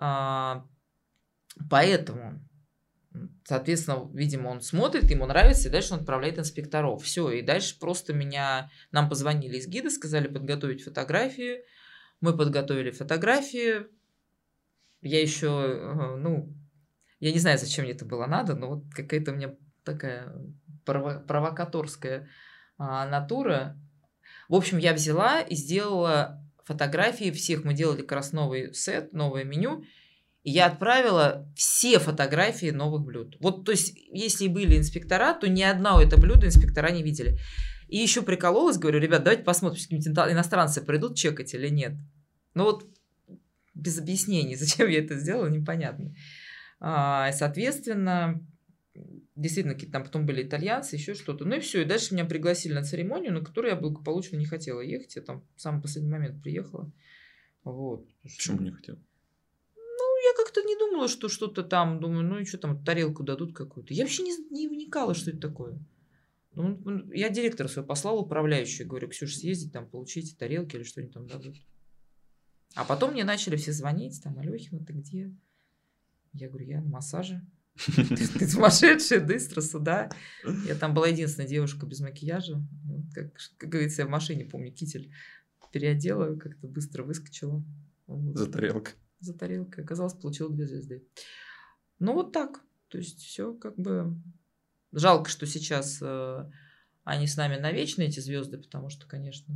Поэтому, соответственно, видимо, он смотрит, ему нравится, и дальше он отправляет инспекторов. Все, и дальше просто нам позвонили из гида, сказали подготовить фотографии. Мы подготовили фотографии. Я еще, я не знаю, зачем мне это было надо, но вот какая-то у меня такая провокаторская натура. В общем, я взяла и сделала фотографии всех. Мы делали как раз новый сет, новое меню. И я отправила все фотографии новых блюд. Вот, то есть, если и были инспектора, то ни одного это блюдо инспектора не видели. И еще прикололась, говорю, ребят, давайте посмотрим, какие-нибудь иностранцы придут чекать или нет. Ну вот, без объяснений, зачем я это сделала, непонятно. Соответственно, действительно, какие-то там потом были итальянцы, еще что-то. Ну и все, и дальше меня пригласили на церемонию, на которую я благополучно не хотела ехать. Я там в самый последний момент приехала. Вот. Почему не хотел? Я как-то не думала, что что-то там, думаю, ну и что там, тарелку дадут какую-то. Я вообще не вникала, что это такое. Я директора своего послала, управляющую, говорю, Ксюша, съездить там, получите тарелки или что-нибудь там дадут. А потом мне начали все звонить, там, Алёхина, ты где? Я говорю, я на массаже. Ты сумасшедшая, быстро сюда. Я там была единственная девушка без макияжа. Как говорится, я в машине, помню, китель переодела, как-то быстро выскочила. За тарелкой. За тарелкой. Оказалось, получила 2 звезды. Ну, вот так. То есть, все как бы... Жалко, что сейчас они с нами навечно, эти звезды, потому что, конечно,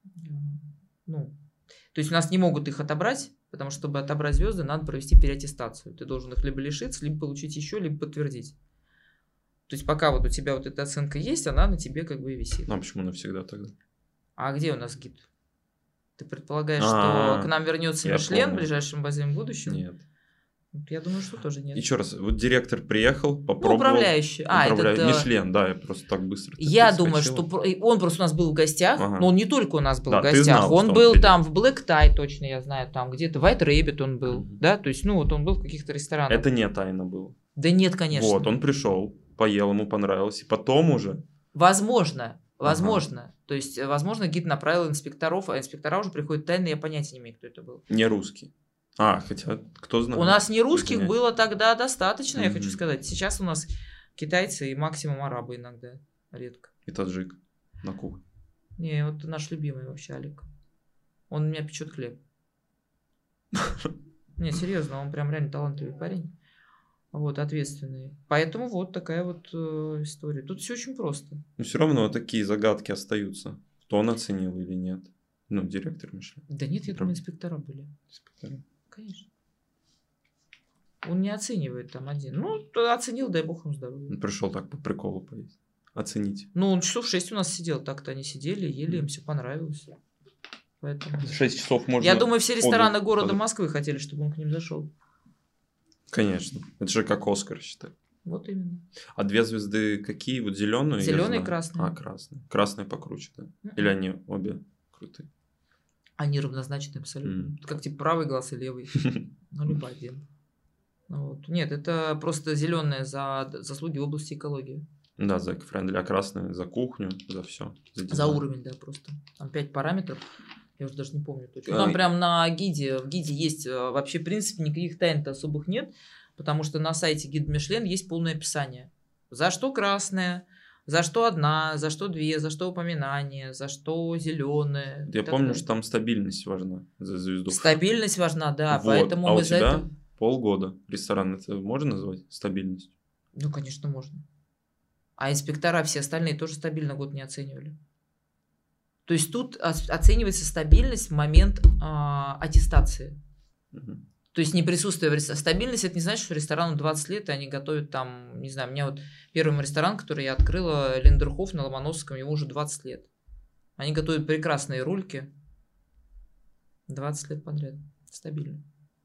то есть у нас не могут их отобрать, потому что, чтобы отобрать звезды, надо провести переаттестацию. Ты должен их либо лишиться, либо получить еще, либо подтвердить. То есть пока вот у тебя вот эта оценка есть, она на тебе как бы и висит. Ну, а почему навсегда тогда? А где у нас гид? Ты предполагаешь, что к нам вернется Мишлен в ближайшем обозримом будущем? Нет. Я думаю, что тоже нет. Еще раз, вот директор приехал, попробовал. Управляющий. Мишлен, да, я просто так быстро. Я думаю, что он просто у нас был в гостях, но он не только у нас был в гостях. Знал, он был там в Black Tie, точно я знаю, там где-то White Rabbit он был, да, то есть, вот он был в каких-то ресторанах. Это не тайна было. Да нет, конечно. Вот, он пришел, поел, ему понравилось, и потом уже... Возможно. То есть, возможно, гид направил инспекторов, а инспектора уже приходят тайно, я понятия не имею, кто это был. Не русский. Хотя, кто знает. У нас не русских было тогда достаточно, я хочу сказать. Сейчас у нас китайцы и максимум арабы иногда, редко. И таджик на кухне. Не, вот наш любимый вообще Алик. Он у меня печет хлеб. Не, серьезно, он прям реально талантливый парень. Вот, ответственный. Поэтому вот такая вот история. Тут все очень просто. Но все равно такие загадки остаются. Кто он оценил или нет. Директор Мишлен. Да нет, я думаю, инспектора были. Инспектора. Конечно. Он не оценивает там один. Оценил, дай бог ему здоровья. Он пришел так по приколу поесть. Оценить. Он часов 6 у нас сидел. Так-то они сидели, ели, им все понравилось. Поэтому... 6 часов можно... Я думаю, все рестораны города Москвы хотели, чтобы он к ним зашел. Конечно. Это же как Оскар, считай. Вот именно. А 2 звезды какие? Вот зеленые? Зеленые и красные. Красные. Красные покруче, да? Или они обе крутые? Они равнозначны абсолютно. Как типа правый глаз и левый. Либо один. Нет, это просто зеленые за заслуги в области экологии. Да, за эко-френдли, а красные за кухню, за все. За уровень, да, просто. Там 5 параметров. Я уже даже не помню точно. Там прям в гиде есть вообще, в принципе, никаких тайн-то особых нет, потому что на сайте гид Мишлен есть полное описание. За что красная, за что 1, за что 2, за что упоминание, за что зеленая. Я помню, что там стабильность важна за звезду. Стабильность важна, да, поэтому мы за это... полгода ресторан, это можно назвать стабильностью? Ну, конечно, можно. А инспектора все остальные тоже стабильно год не оценивали. То есть тут оценивается стабильность в момент аттестации. То есть не присутствие в ресторане. Стабильность, это не значит, что ресторану 20 лет, и они готовят там, не знаю, у меня вот первый ресторан, который я открыла, Линдерхоф на Ломоносовском, ему уже 20 лет. Они готовят прекрасные рульки 20 лет подряд. Стабильно.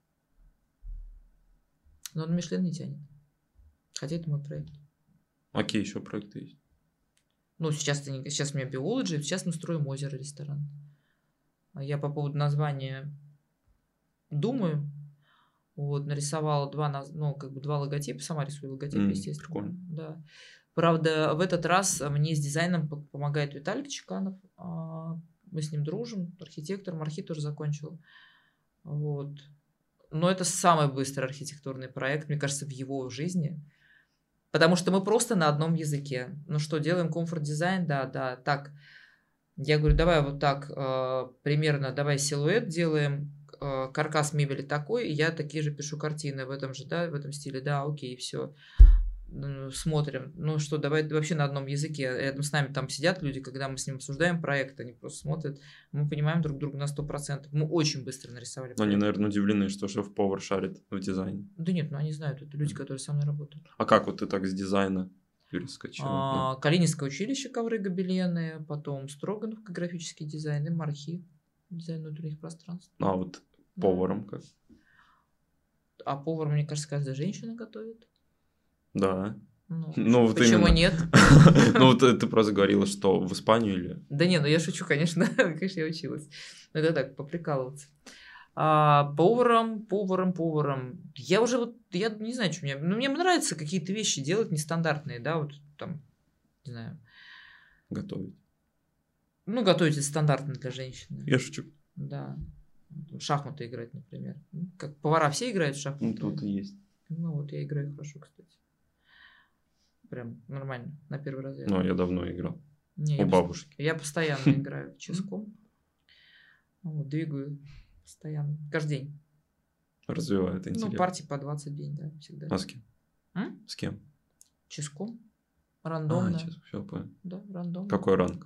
Но он Мишлен не тянет. Хотя это мой проект. Какие еще проекты есть? Сейчас у меня биологи, сейчас мы строим озеро ресторан. Я по поводу названия думаю. Вот, нарисовала два логотипа, сама рисую логотип, естественно. Прикольно. Да. Правда, в этот раз мне с дизайном помогает Виталик Чеканов. Мы с ним дружим, архитектором, архи тоже закончил. Вот. Но это самый быстрый архитектурный проект, мне кажется, в его жизни. Потому что мы просто на одном языке. Ну что, делаем комфорт-дизайн? Да, так. Я говорю, давай вот так, примерно, давай силуэт делаем, каркас мебели такой, и я такие же пишу картины в этом же, да, в этом стиле, да, окей, все. Смотрим, ну что, давай вообще на одном языке. Рядом с нами там сидят люди, когда мы с ним обсуждаем проект, они просто смотрят, мы понимаем друг друга на 100%. Мы очень быстро нарисовали. Но они, наверное, удивлены, что шеф-повар шарит в дизайне. Да нет, они знают, это люди, которые со мной работают. А как вот ты так с дизайна перескочила? Калининское училище, ковры, гобелены, потом Строганов, графический дизайн, и Мархи, дизайн внутренних пространств. А вот поваром как? А повар, мне кажется, каждая женщина готовит. Да. Ну вот почему именно. Нет? Ну, вот ты просто говорила, что в Испанию или... Да не, я шучу, конечно. Конечно, я училась. Но это так, поприкалываться. Поваром. Я не знаю, что мне нравится какие-то вещи делать нестандартные, да, вот там, не знаю. Готовить. Ну, готовить это стандартно для женщины. Я шучу. Да. Шахматы играть, например. Как повара все играют в шахматы? Ну, тут и есть. Ну, вот я играю хорошо, кстати. Прям нормально, на первый раз. Ну, я давно играл. У бабушки. Я постоянно играю ческом. Двигаю постоянно. Каждый день. Развивает интеллект. Ну, партии по 20 в день, да, всегда. А с кем? С кем? Ческом. Рандомно. Все, понял. Да, рандомно. Какой ранг?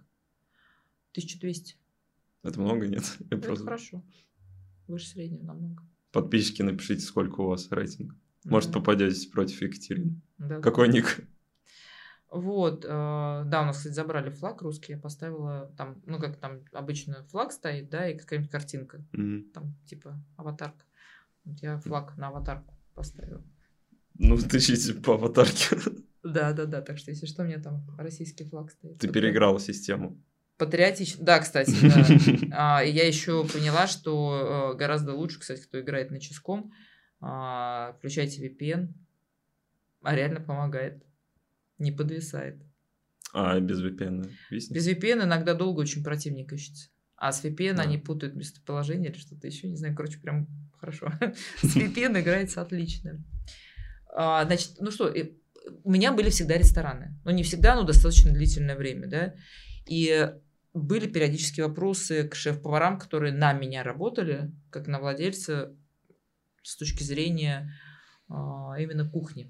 1200. Это много, нет? Это хорошо. Выше среднего намного. Подписчики, напишите, сколько у вас рейтинг. Может, попадетесь против Екатерины. Да. Какой ник? Вот, да, у нас, кстати, забрали флаг русский, я поставила там, ну, как там обычно флаг стоит, да, и какая-нибудь картинка, там, типа, аватарка. Вот я флаг на аватарку поставила. Ну, тычите по аватарке. Да, так что, если что, у меня там российский флаг стоит. Ты переиграла систему. Патриотично, да, кстати, да. И я еще поняла, что гораздо лучше, кстати, кто играет на ческом, включайте VPN, реально помогает. Не подвисает. Без VPN? Без VPN иногда долго очень противник ищется. А с VPN они путают местоположение или что-то еще. Не знаю, короче, прям хорошо. С VPN играется отлично. Значит, ну что, у меня были всегда рестораны. Ну, не всегда, но достаточно длительное время, да. И были периодически вопросы к шеф-поварам, которые на меня работали, как на владельца, с точки зрения именно кухни.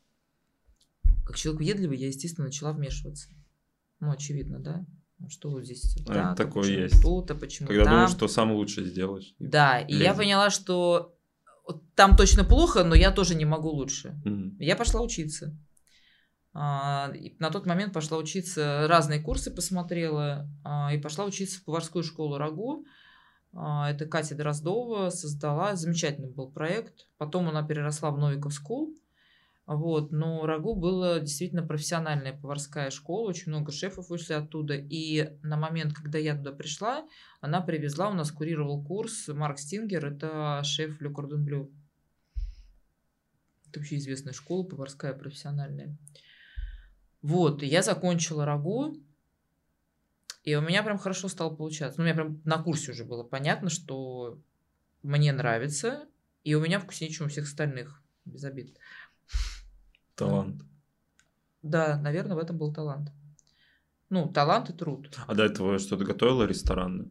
Как человек въедливый, я, естественно, начала вмешиваться. Ну, очевидно, да? Что вот здесь так, такое есть. Тут, почему когда там. думаешь, что сам лучше сделаешь. Да, и я поняла, что там точно плохо, но я тоже не могу лучше. Я пошла учиться. И на тот момент пошла учиться, разные курсы посмотрела, и пошла учиться в поварскую школу РАГУ. Это Катя Дроздова создала, замечательный был проект. Потом она переросла в Новиков School. Вот, но РАГУ была действительно профессиональная поварская школа, очень много шефов вышли оттуда, и на момент, когда я туда пришла, она привезла, у нас курировал курс Марк Стингер, это шеф Le Cordon Bleu. Это вообще известная школа поварская, профессиональная. Вот, и я закончила РАГУ, и у меня прям хорошо стало получаться. Ну, у меня прям на курсе уже было понятно, что мне нравится, и у меня вкуснее, чем у всех остальных, без обид. Талант. Да, наверное, в этом был талант. Ну, талант и труд. А до этого что-то готовила ресторанно?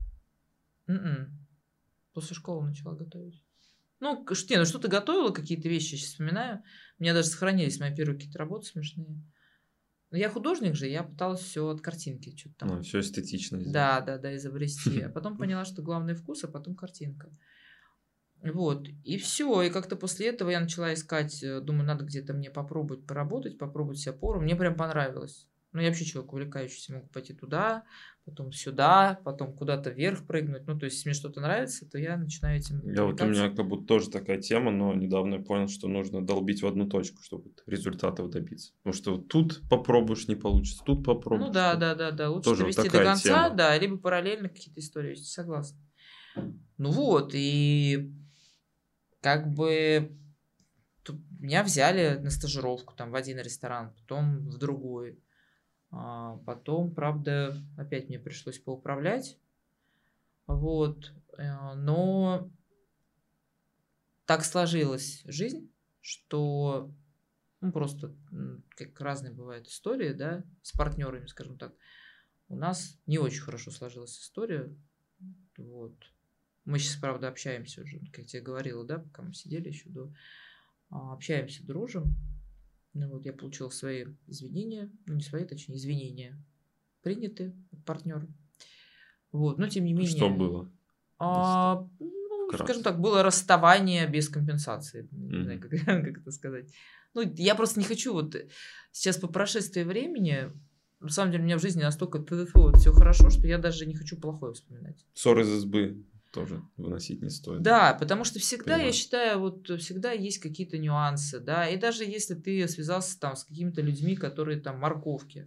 После школы начала готовить. Ну, что-то готовила, какие-то вещи, сейчас вспоминаю. У меня даже сохранились мои первые какие-то работы смешные. Но я художник же, я пыталась все от картинки что-то там. Ну, все эстетично сделать. Да, изобрести. А потом поняла, что главный вкус, а потом картинка. Вот, и все. И как-то после этого я начала искать, думаю, надо где-то мне попробовать поработать, попробовать себя поваром. Мне прям понравилось. Ну, я вообще человек увлекающийся, могу пойти туда, потом сюда, потом куда-то вверх прыгнуть. Ну, то есть, если мне что-то нравится, то я начинаю этим увлекаться. У меня как будто тоже такая тема, но недавно я понял, что нужно долбить в одну точку, чтобы результатов добиться. Потому что вот тут попробуешь, не получится, тут попробуешь. Ну, да. Лучше тоже довести вот до конца, тема. да, либо параллельно какие-то истории, согласна. Ну вот, и как бы меня взяли на стажировку там в один ресторан, потом в другой. Потом, правда, опять мне пришлось поуправлять. Вот. Но так сложилась жизнь, что просто как разные бывают истории, да, с партнерами, скажем так. У нас не очень хорошо сложилась история. Вот. Мы сейчас, правда, общаемся уже, как я тебе говорила, да, пока мы сидели еще общаемся, дружим. Вот я получила свои извинения, не свои, точнее, извинения приняты от партнера. Вот, но тем не менее. Что было? Скажем так, было расставание без компенсации. Не знаю, как это сказать. Я просто не хочу сейчас по прошествии времени. На самом деле, у меня в жизни настолько все хорошо, что я даже не хочу плохое вспоминать. Ссоры из избы тоже выносить не стоит. Да, потому что всегда, я считаю, всегда есть какие-то нюансы, да, и даже если ты связался там с какими-то людьми, которые там морковки,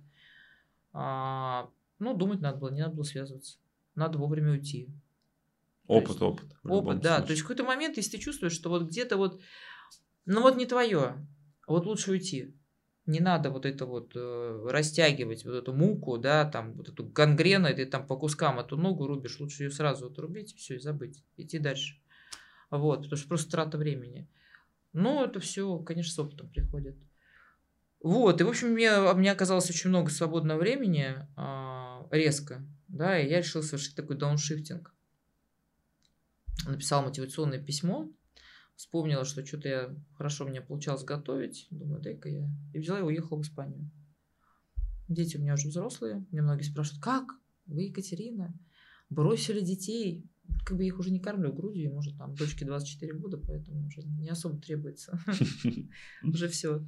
думать надо было, не надо было связываться, надо вовремя уйти. Опыт. Опыт, да, то есть в какой-то момент, если ты чувствуешь, что где-то не твое, лучше уйти. Не надо растягивать эту муку, да, там эту гангрену, и ты там по кускам эту ногу рубишь, лучше ее сразу отрубить, все, и забыть, идти дальше. Потому что просто трата времени. Но это все, конечно, с опытом приходит. И, в общем, у меня оказалось очень много свободного времени, резко, да, и я решил совершить такой дауншифтинг. Написал мотивационное письмо, вспомнила, что что-то я хорошо мне получалось готовить. Думаю, дай-ка я. И взяла и уехала в Испанию. Дети у меня уже взрослые. Меня многие спрашивают, как вы, Екатерина, бросили детей? Как бы их уже не кормлю грудью. Может, там дочке 24 года, поэтому уже не особо требуется. Уже все.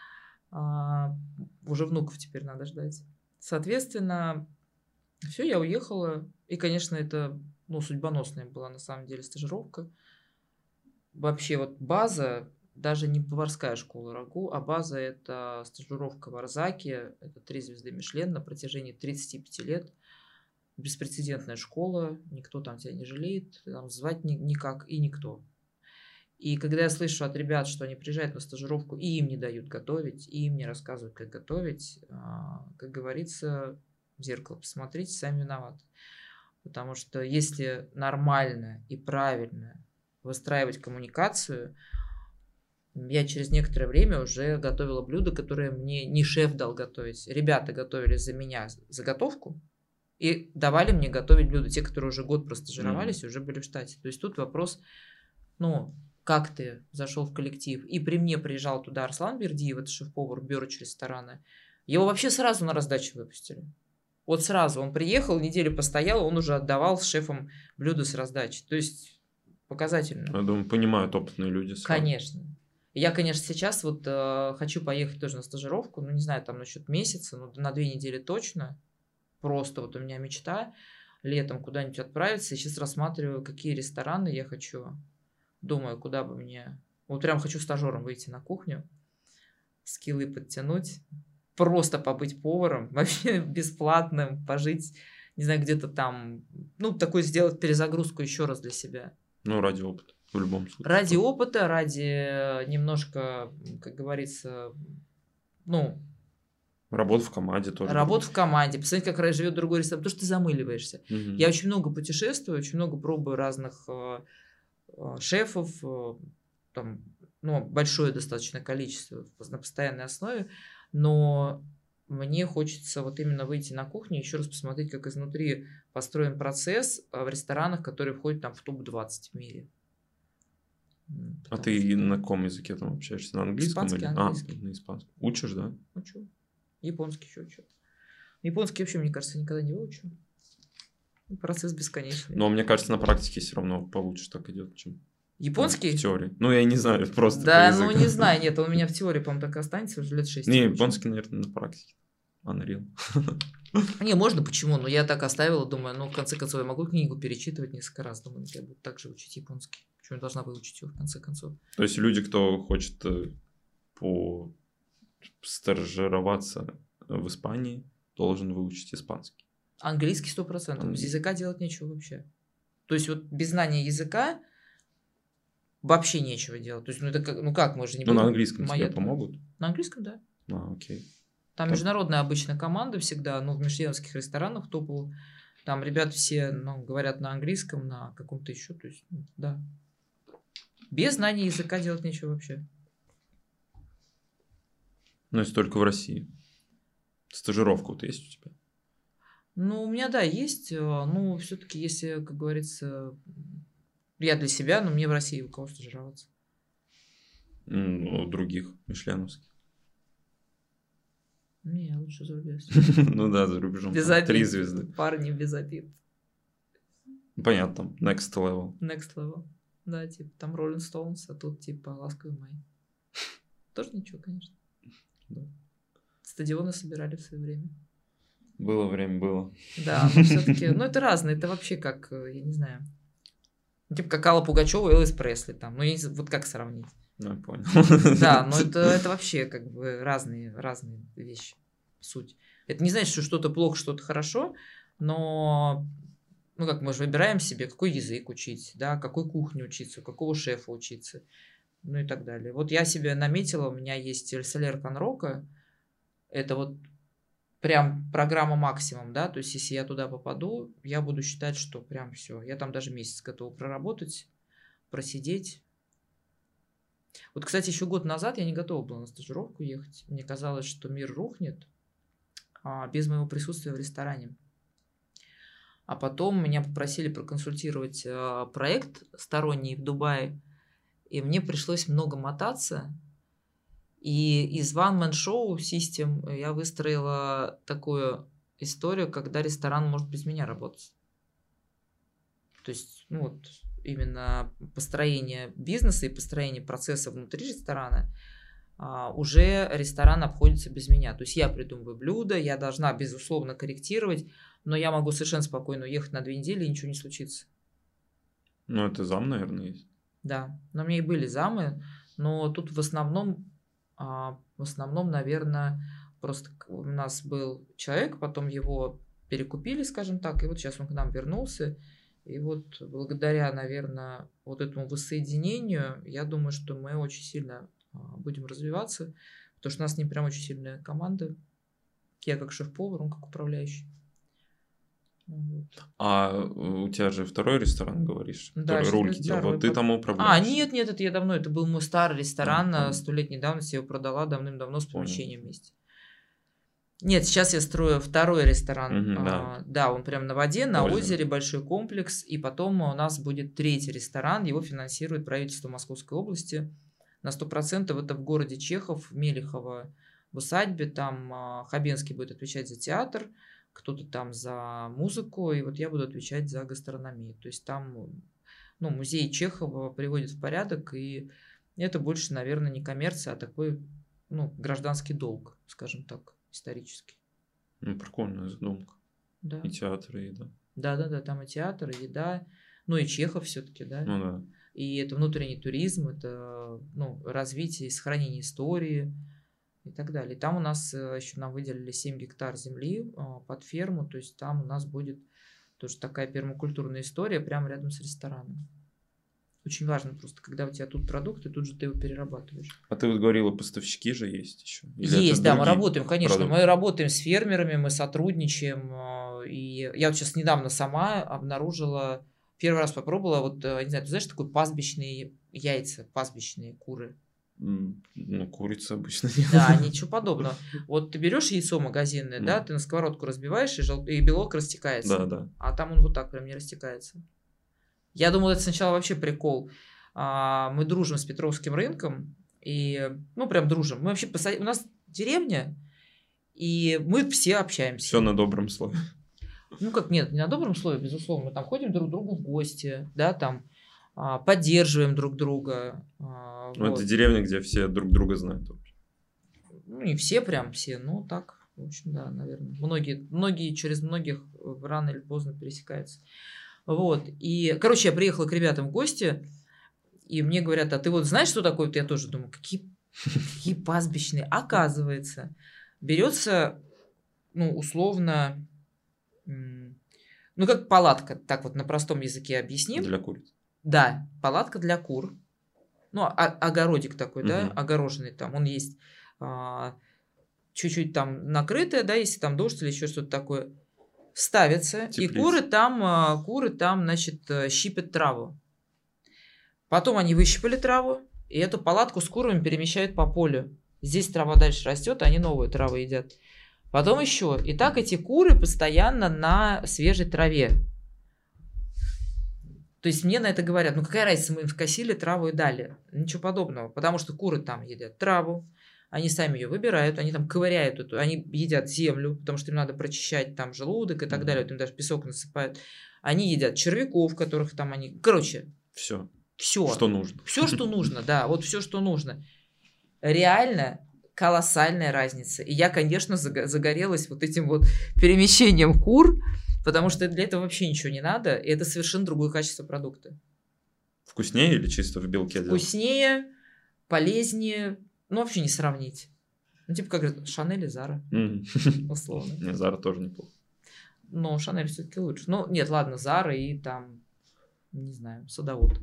Уже внуков теперь надо ждать. Соответственно, все, я уехала. И, конечно, это судьбоносная была на самом деле стажировка. Вообще база, даже не поварская школа РАГУ, а база – это стажировка в Арзаке, это 3 звезды Мишлен на протяжении 35 лет. Беспрецедентная школа, никто там тебя не жалеет, там звать никак и никто. И когда я слышу от ребят, что они приезжают на стажировку, и им не дают готовить, и им не рассказывают, как готовить, как говорится, в зеркало посмотрите, сами виноваты. Потому что если нормально и правильно выстраивать коммуникацию, я через некоторое время уже готовила блюда, которые мне не шеф дал готовить. Ребята готовили за меня заготовку и давали мне готовить блюда. Те, которые уже год простажировались, уже были в штате. То есть тут вопрос, как ты зашел в коллектив. И при мне приезжал туда Арслан Бердиев, это шеф-повар Бёрч ресторана. Его вообще сразу на раздачу выпустили. Сразу он приехал, неделю постоял, он уже отдавал с шефом блюда с раздачи. То есть показательно. Я думаю, понимают опытные люди. Сразу. Конечно. Я, конечно, сейчас хочу поехать тоже на стажировку, не знаю, там насчет месяца, но на 2 недели точно. Просто у меня мечта летом куда-нибудь отправиться. И сейчас рассматриваю, какие рестораны я хочу. Думаю, куда бы мне... прям хочу стажером выйти на кухню, скиллы подтянуть, просто побыть поваром, вообще бесплатным, пожить, не знаю, где-то там, такой сделать перезагрузку еще раз для себя. Ради опыта, в любом случае. Ради опыта, ради немножко, как говорится, работа в команде тоже. Работа в команде, посмотреть, как живет другой ресторан, потому что ты замыливаешься. Я очень много путешествую, очень много пробую разных шефов, там, большое достаточно количество на постоянной основе, но мне хочется именно выйти на кухню и еще раз посмотреть, как изнутри построен процесс в ресторанах, которые входят там в топ-20 в мире. А ты на каком языке там общаешься? На английском? Испанский, английский. На испанском. Учишь, да? Учу. Японский еще учу. Японский вообще, мне кажется, никогда не выучу. Процесс бесконечный. Но мне кажется, на практике все равно получше так идет, чем... Японский? В теории. Я не знаю, просто да, не знаю, нет, он у меня в теории, по-моему, так и останется уже лет 6. Не, японский, наверное, на практике. Unreal. Не, можно, почему? Но я так оставила, думаю, в конце концов, я могу книгу перечитывать несколько раз. Думаю, я буду так же учить японский. Почему я должна выучить его в конце концов? То есть люди, кто хочет стажироваться в Испании, должен выучить испанский. Английский 100%. Без языка делать нечего вообще. То есть без знания языка вообще нечего делать. То есть, это как, мы же не Ну, будем... на английском тебе помогут? На английском, да. Окей. Там международная обычно команда всегда, в мишленовских ресторанах топовых. Там ребята все, говорят на английском, на каком-то еще, то есть, да. Без знания языка делать нечего вообще. Если только в России. Стажировка вот есть у тебя? У меня, да, есть. Все-таки, если, как говорится, я для себя, но мне в России у кого стажироваться. У других мишленовских. Не, лучше за рубеж. Да, за рубежом. Без обид. 3 звезды. Парни без обид. Понятно, там next level. Next level. Да, типа там Rolling Stones, а тут типа Ласковый май. Тоже ничего, конечно. Да. Стадионы собирали в свое время. Было время, было. Да, но все-таки, это разное, это вообще как, я не знаю, типа как Алла Пугачева и Элвис Пресли там, вот как сравнить? Я понял. Да, но это вообще как бы разные вещи, суть. Это не значит, что что-то плохо, что-то хорошо, но, как мы же выбираем себе, какой язык учить, да, какой кухне учиться, какого шефа учиться, и так далее. Вот я себе наметила, у меня есть Эльселер Конрока, это вот прям программа максимум, да, то есть если я туда попаду, я буду считать, что прям все, я там даже месяц готова проработать, просидеть. Вот, кстати, еще год назад я не готова была на стажировку ехать. Мне казалось, что мир рухнет без моего присутствия в ресторане. А потом меня попросили проконсультировать проект сторонний в Дубае, и мне пришлось много мотаться. И из One Man Show System я выстроила такую историю, когда ресторан может без меня работать. То есть, именно построение бизнеса и построение процесса внутри ресторана уже ресторан обходится без меня. То есть я придумываю блюда, я должна, безусловно, корректировать, но я могу совершенно спокойно уехать на 2 недели, и ничего не случится. Это зам, наверное, есть. Да, но у меня и были замы, но тут в основном, наверное, просто у нас был человек, потом его перекупили, скажем так, и вот сейчас он к нам вернулся. И вот благодаря, наверное, вот этому воссоединению, я думаю, что мы очень сильно будем развиваться, потому что у нас с ним прям очень сильная команда. Я как шеф-повар, он как управляющий. А у тебя же второй ресторан, говоришь, Да, который рульки делал. Вот ты там управляющий. Нет, это я давно, это был мой старый ресторан 100-летней давности, я его продала давным-давно с помещением вместе. Нет, сейчас я строю второй ресторан. Да, он прям на воде, на озере, большой комплекс. И потом у нас будет 3-й ресторан. Его финансирует правительство Московской области. На 100% это в городе Чехов, в Мелехово, в усадьбе. Там Хабенский будет отвечать за театр, кто-то там за музыку. И вот я буду отвечать за гастрономию. То есть там музей Чехова приводит в порядок. И это больше, наверное, не коммерция, а такой гражданский долг, скажем так. Исторически. Прикольная задумка. Да. И театр, и еда. Да, там и театр, и еда. И Чехов все-таки, да. Да. И это внутренний туризм, это развитие и сохранение истории и так далее. И там у нас еще нам выделили 7 гектар земли под ферму, то есть там у нас будет тоже такая пермакультурная история прямо рядом с рестораном. Очень важно просто, когда у тебя тут продукты, тут же ты его перерабатываешь. А ты вот говорила, поставщики же есть еще? Есть, да, мы работаем, конечно. Продукты? Мы работаем с фермерами, мы сотрудничаем. И я вот сейчас недавно сама обнаружила, первый раз попробовала, не знаю, ты знаешь, такое пастбищные яйца, пастбищные куры? Курица обычно делают. Да, ничего подобного. Вот ты берешь яйцо магазинное, да, ты на сковородку разбиваешь, и белок растекается. Да. А там он вот так прям не растекается. Я думала, это сначала вообще прикол. Мы дружим с Петровским рынком, и, прям дружим. Мы вообще у нас деревня, и мы все общаемся. Все на добром слове. Нет, не на добром слове, безусловно. Мы там ходим друг к другу в гости, да, там поддерживаем друг друга. Это деревня, где все друг друга знают. Не все прям все, так, в общем, да, наверное. Многие через многих рано или поздно пересекаются. Вот, и, я приехала к ребятам в гости, и мне говорят, а ты вот знаешь, что такое? Я тоже думаю, какие пастбищные. Оказывается, берется, условно, как палатка, так вот на простом языке объясним. Для куриц. Да, палатка для кур. ну, огородик такой, да, Мгм. огороженный там, он есть чуть-чуть там накрытое, да, если там дождь или еще что-то такое, ставится, и Теплица. куры там, значит, щипят траву. Потом они выщипали траву, и эту палатку с курами перемещают по полю. Здесь трава дальше растет, они новую траву едят. Потом еще. И так эти куры постоянно на свежей траве. То есть мне на это говорят, ну какая разница, мы им скосили траву и дали. Ничего подобного, потому что куры там едят траву, они сами ее выбирают, они там ковыряют эту, они едят землю, потому что им надо прочищать там желудок и так далее, вот им даже песок насыпают. Они едят червяков, которых там они... Короче, Все, все. что нужно. Все, что нужно, да, вот все, что нужно. Реально колоссальная разница. И я, конечно, загорелась вот этим вот перемещением кур, потому что для этого вообще ничего не надо, и это совершенно другое качество продукта. Вкуснее или чисто в белке делать? Вкуснее, полезнее, ну вообще не сравнить. Ну типа как говорят, Шанель и Зара, условно. Не, Зара тоже неплохо. Но Шанель все-таки лучше. Ну нет, ладно, Зара и там, не знаю, Садовод.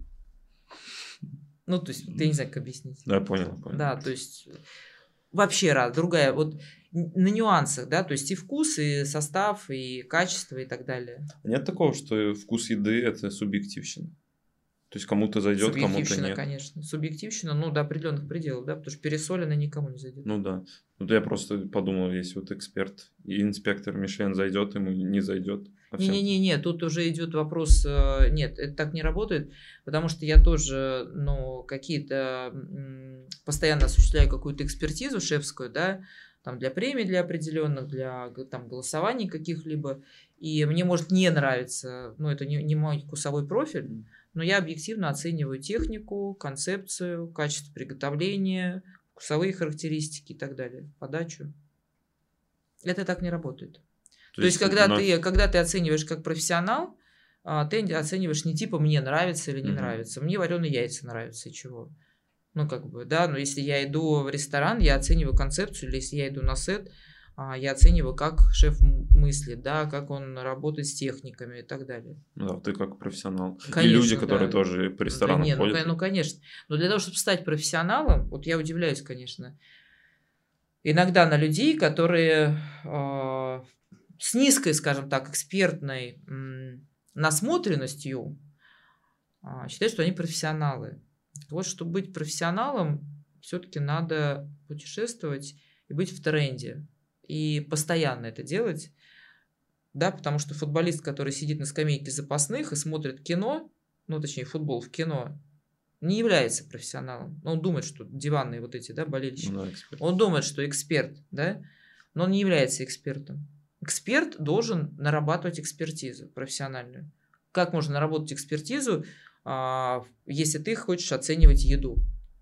Ну то есть, я не знаю, как объяснить. Да, понял. Да, то есть вообще другая, вот на нюансах, да, то есть и вкус, и состав, и качество, и так далее. Нет такого, что вкус еды – это субъективщина? То есть кому-то зайдет, кому-то Субъективщина, нет. конечно. Субъективщина, ну, до определенных пределов, да, потому что пересолено никому не зайдет. Ну да. Ну я просто подумал, если вот эксперт и инспектор Мишлен зайдет, ему не зайдет. Не-не-не, тут уже идет вопрос, нет, это так не работает, потому что я тоже, ну, какие-то постоянно осуществляю какую-то экспертизу шефскую, да, там для премий, для определенных, для там голосований каких-либо, и мне может не нравиться, ну, это не мой вкусовой профиль, но я объективно оцениваю технику, концепцию, качество приготовления, вкусовые характеристики и так далее, подачу. Это так не работает. То есть когда ты оцениваешь как профессионал, ты оцениваешь не типа мне нравится или не нравится. Мне вареные яйца нравятся, и чего. Ну, как бы, да, но если я иду в ресторан, я оцениваю концепцию, или если я иду на сет, я оцениваю, как шеф мыслит, да, как он работает с техниками и так далее. Да, ты как профессионал. Конечно, и люди, которые тоже по ресторанам ходят. Ну, конечно. Но для того, чтобы стать профессионалом, вот я удивляюсь, конечно, иногда на людей, которые с низкой, скажем так, экспертной насмотренностью считают, что они профессионалы. Вот, чтобы быть профессионалом, все-таки надо путешествовать и быть в тренде. И постоянно это делать, да, потому что футболист, который сидит на скамейке запасных и смотрит кино, ну, точнее, футбол в кино, не является профессионалом. Он думает, что диванные вот эти, да, болельщики. Да, он думает, что эксперт, да, но он не является экспертом. Эксперт должен нарабатывать экспертизу профессиональную. Как можно наработать экспертизу, если ты хочешь оценивать еду?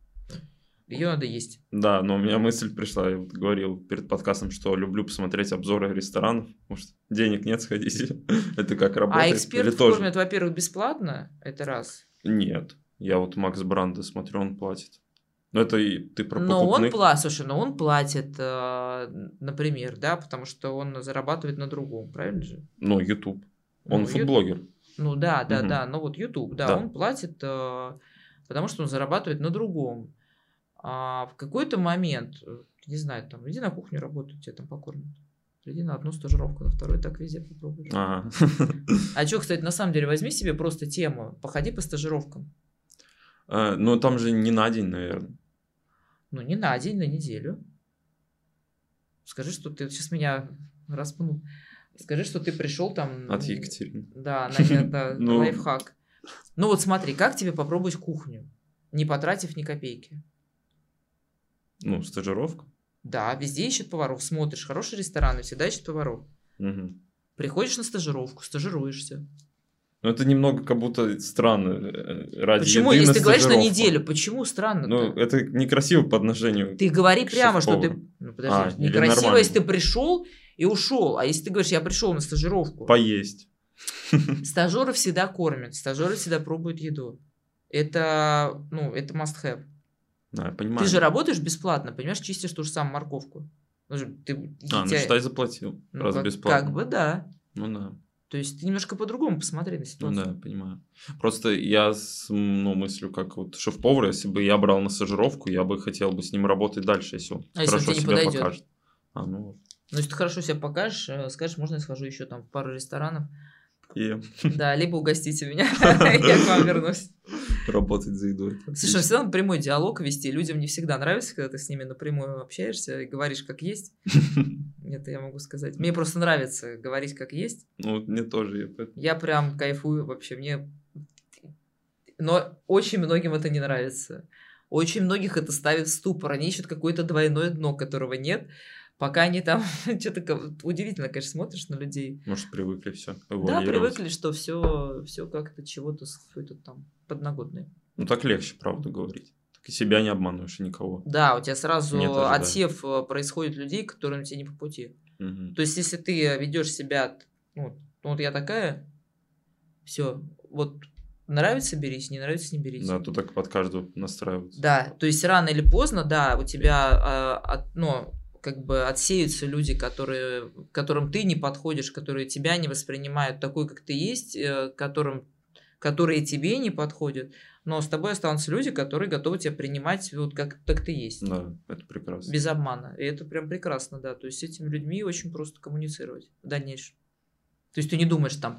Ее надо есть. Да, но у меня мысль пришла, я вот говорил перед подкастом, что люблю посмотреть обзоры ресторанов, может, денег нет, сходите. Это как работает? А эксперт кормят, во-первых, бесплатно, это раз. Нет, я вот Макс Бранда смотрю, он платит. Но это и ты про но покупных. Слушай, но он платит, например, да, потому что он зарабатывает на другом, правильно же? Ну, YouTube. Он фудблогер. Ну да, ну вот YouTube, да, он платит, потому что он зарабатывает на другом. А в какой-то момент, не знаю, там, иди на кухню работать, тебя там покормят. Иди на одну стажировку, на вторую, так везде попробуешь. А что, кстати, на самом деле, возьми себе просто тему, походи по стажировкам. Ну, там же не на день, наверное. Ну, не на день, на неделю. Скажи, что ты сейчас меня распнул. Скажи, что ты пришел там... От Екатерины. Да, на лайфхак. Ну вот смотри, как тебе попробовать кухню, не потратив ни копейки? Ну, стажировка. Да, везде ищут поваров. Смотришь, хорошие рестораны, всегда ищут поваров. Приходишь на стажировку, стажируешься. Ну, это немного как будто странно. Ради почему, еды если ты говоришь на неделю, почему странно-то? Ну, это некрасиво по отношению. Ты говори прямо, что ты... Ну, подожди, некрасиво, нормально. если ты пришел и ушел. А если ты говоришь, я пришел на стажировку. Поесть. Стажеры всегда кормят, стажеры всегда пробуют еду. Это, это must have. Да, я понимаю. Ты же работаешь бесплатно, понимаешь, чистишь ту же самую морковку. Считай, заплатил. Раз бесплатно. Как бы да. Ну да. То есть ты немножко по-другому посмотри на Ну ситуацию. да, понимаю. Просто я мыслю, как вот шеф-повар, если бы я брал на стажировку, я бы хотел бы с ним работать дальше, если он А если он хорошо тебе не себя подойдет? покажет. Ну, если ты хорошо себя покажешь, скажешь, можно я схожу еще там в пару ресторанов. и Да, либо угостите меня, я к вам вернусь. работать за едой. Слушай, всегда надо прямой диалог вести. Людям не всегда нравится, когда ты с ними напрямую общаешься и говоришь как есть. Это я могу сказать. Мне просто нравится говорить как есть. Ну, мне тоже. Я прям кайфую вообще. Но очень многим это не нравится. Очень многих это ставит в ступор. Они ищут какое-то двойное дно, которого нет. Пока они там что-то удивительно, конечно, смотришь на людей. Может, привыкли все. Да, привыкли, что все как-то чего-то какое-то там подноготное. Ну, так легче, правду говорить. Так и себя не обманываешь, и никого. Да, у тебя сразу Нет ожиданий. отсев происходит людей, которым тебе не по пути. Мгм. То есть, если ты ведешь себя, ну, вот я такая, все, вот нравится — берись, не нравится — не берись. Да, то так под каждого настраиваться. Да, то есть рано или поздно, да, у тебя, как бы отсеются люди, которым ты не подходишь, которые тебя не воспринимают такой, как ты есть, которые тебе не подходят, но с тобой останутся люди, которые готовы тебя принимать вот как ты есть. Да, это прекрасно. Без обмана. И это прям прекрасно, да. То есть с этими людьми очень просто коммуницировать в дальнейшем. То есть ты не думаешь там,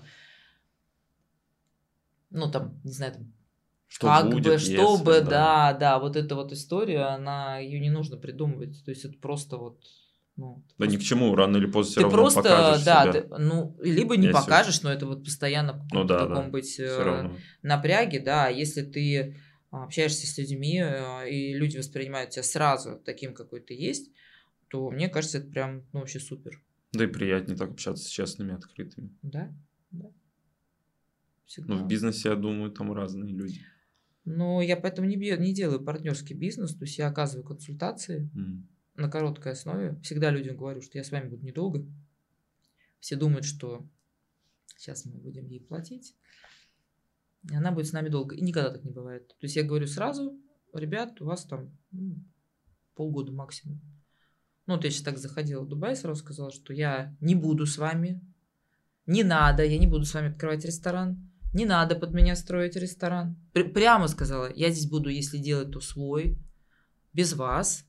ну там, не знаю, там, Что как будет, бы, чтобы, если, да, вот эта вот история, ее не нужно придумывать. То есть это просто вот, ну... Да ни к чему, рано или поздно все Ты равно просто, покажешь да, себя. либо не Если- покажешь, но это вот постоянно в Ну каком-то да, таком да, быть все равно. напряге, да. Если ты общаешься с людьми, и люди воспринимают тебя сразу таким, какой ты есть, то мне кажется, это прям, ну, вообще супер. Да и приятнее так общаться с честными, открытыми. Да. Всегда. Ну, в бизнесе, я думаю, там разные люди. Но я поэтому не делаю партнерский бизнес, то есть я оказываю консультации на короткой основе. Всегда людям говорю, что я с вами буду недолго. Все думают, что сейчас мы будем ей платить, и она будет с нами долго. И никогда так не бывает. То есть я говорю сразу: ребят, у вас там полгода максимум. Ну, вот я сейчас так заходила в Дубай, сразу сказала, что я не буду с вами, не надо, я не буду с вами открывать ресторан, не надо под меня строить ресторан. Прямо сказала: я здесь буду, если делать, то свой, без вас.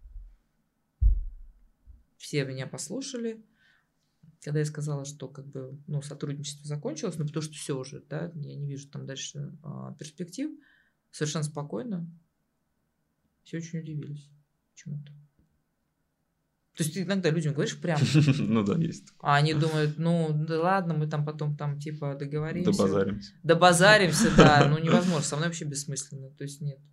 Все меня послушали. Когда я сказала, что как бы, ну, сотрудничество закончилось, ну, потому что все уже, да, я не вижу там дальше перспектив, совершенно спокойно, все очень удивились чему-то. То есть ты иногда людям говоришь прямо, Ну да, есть. а они думают, ну, да ладно, мы там потом там типа договоримся. Добазаримся. Да, ну невозможно, со мной вообще бессмысленно, то есть нет.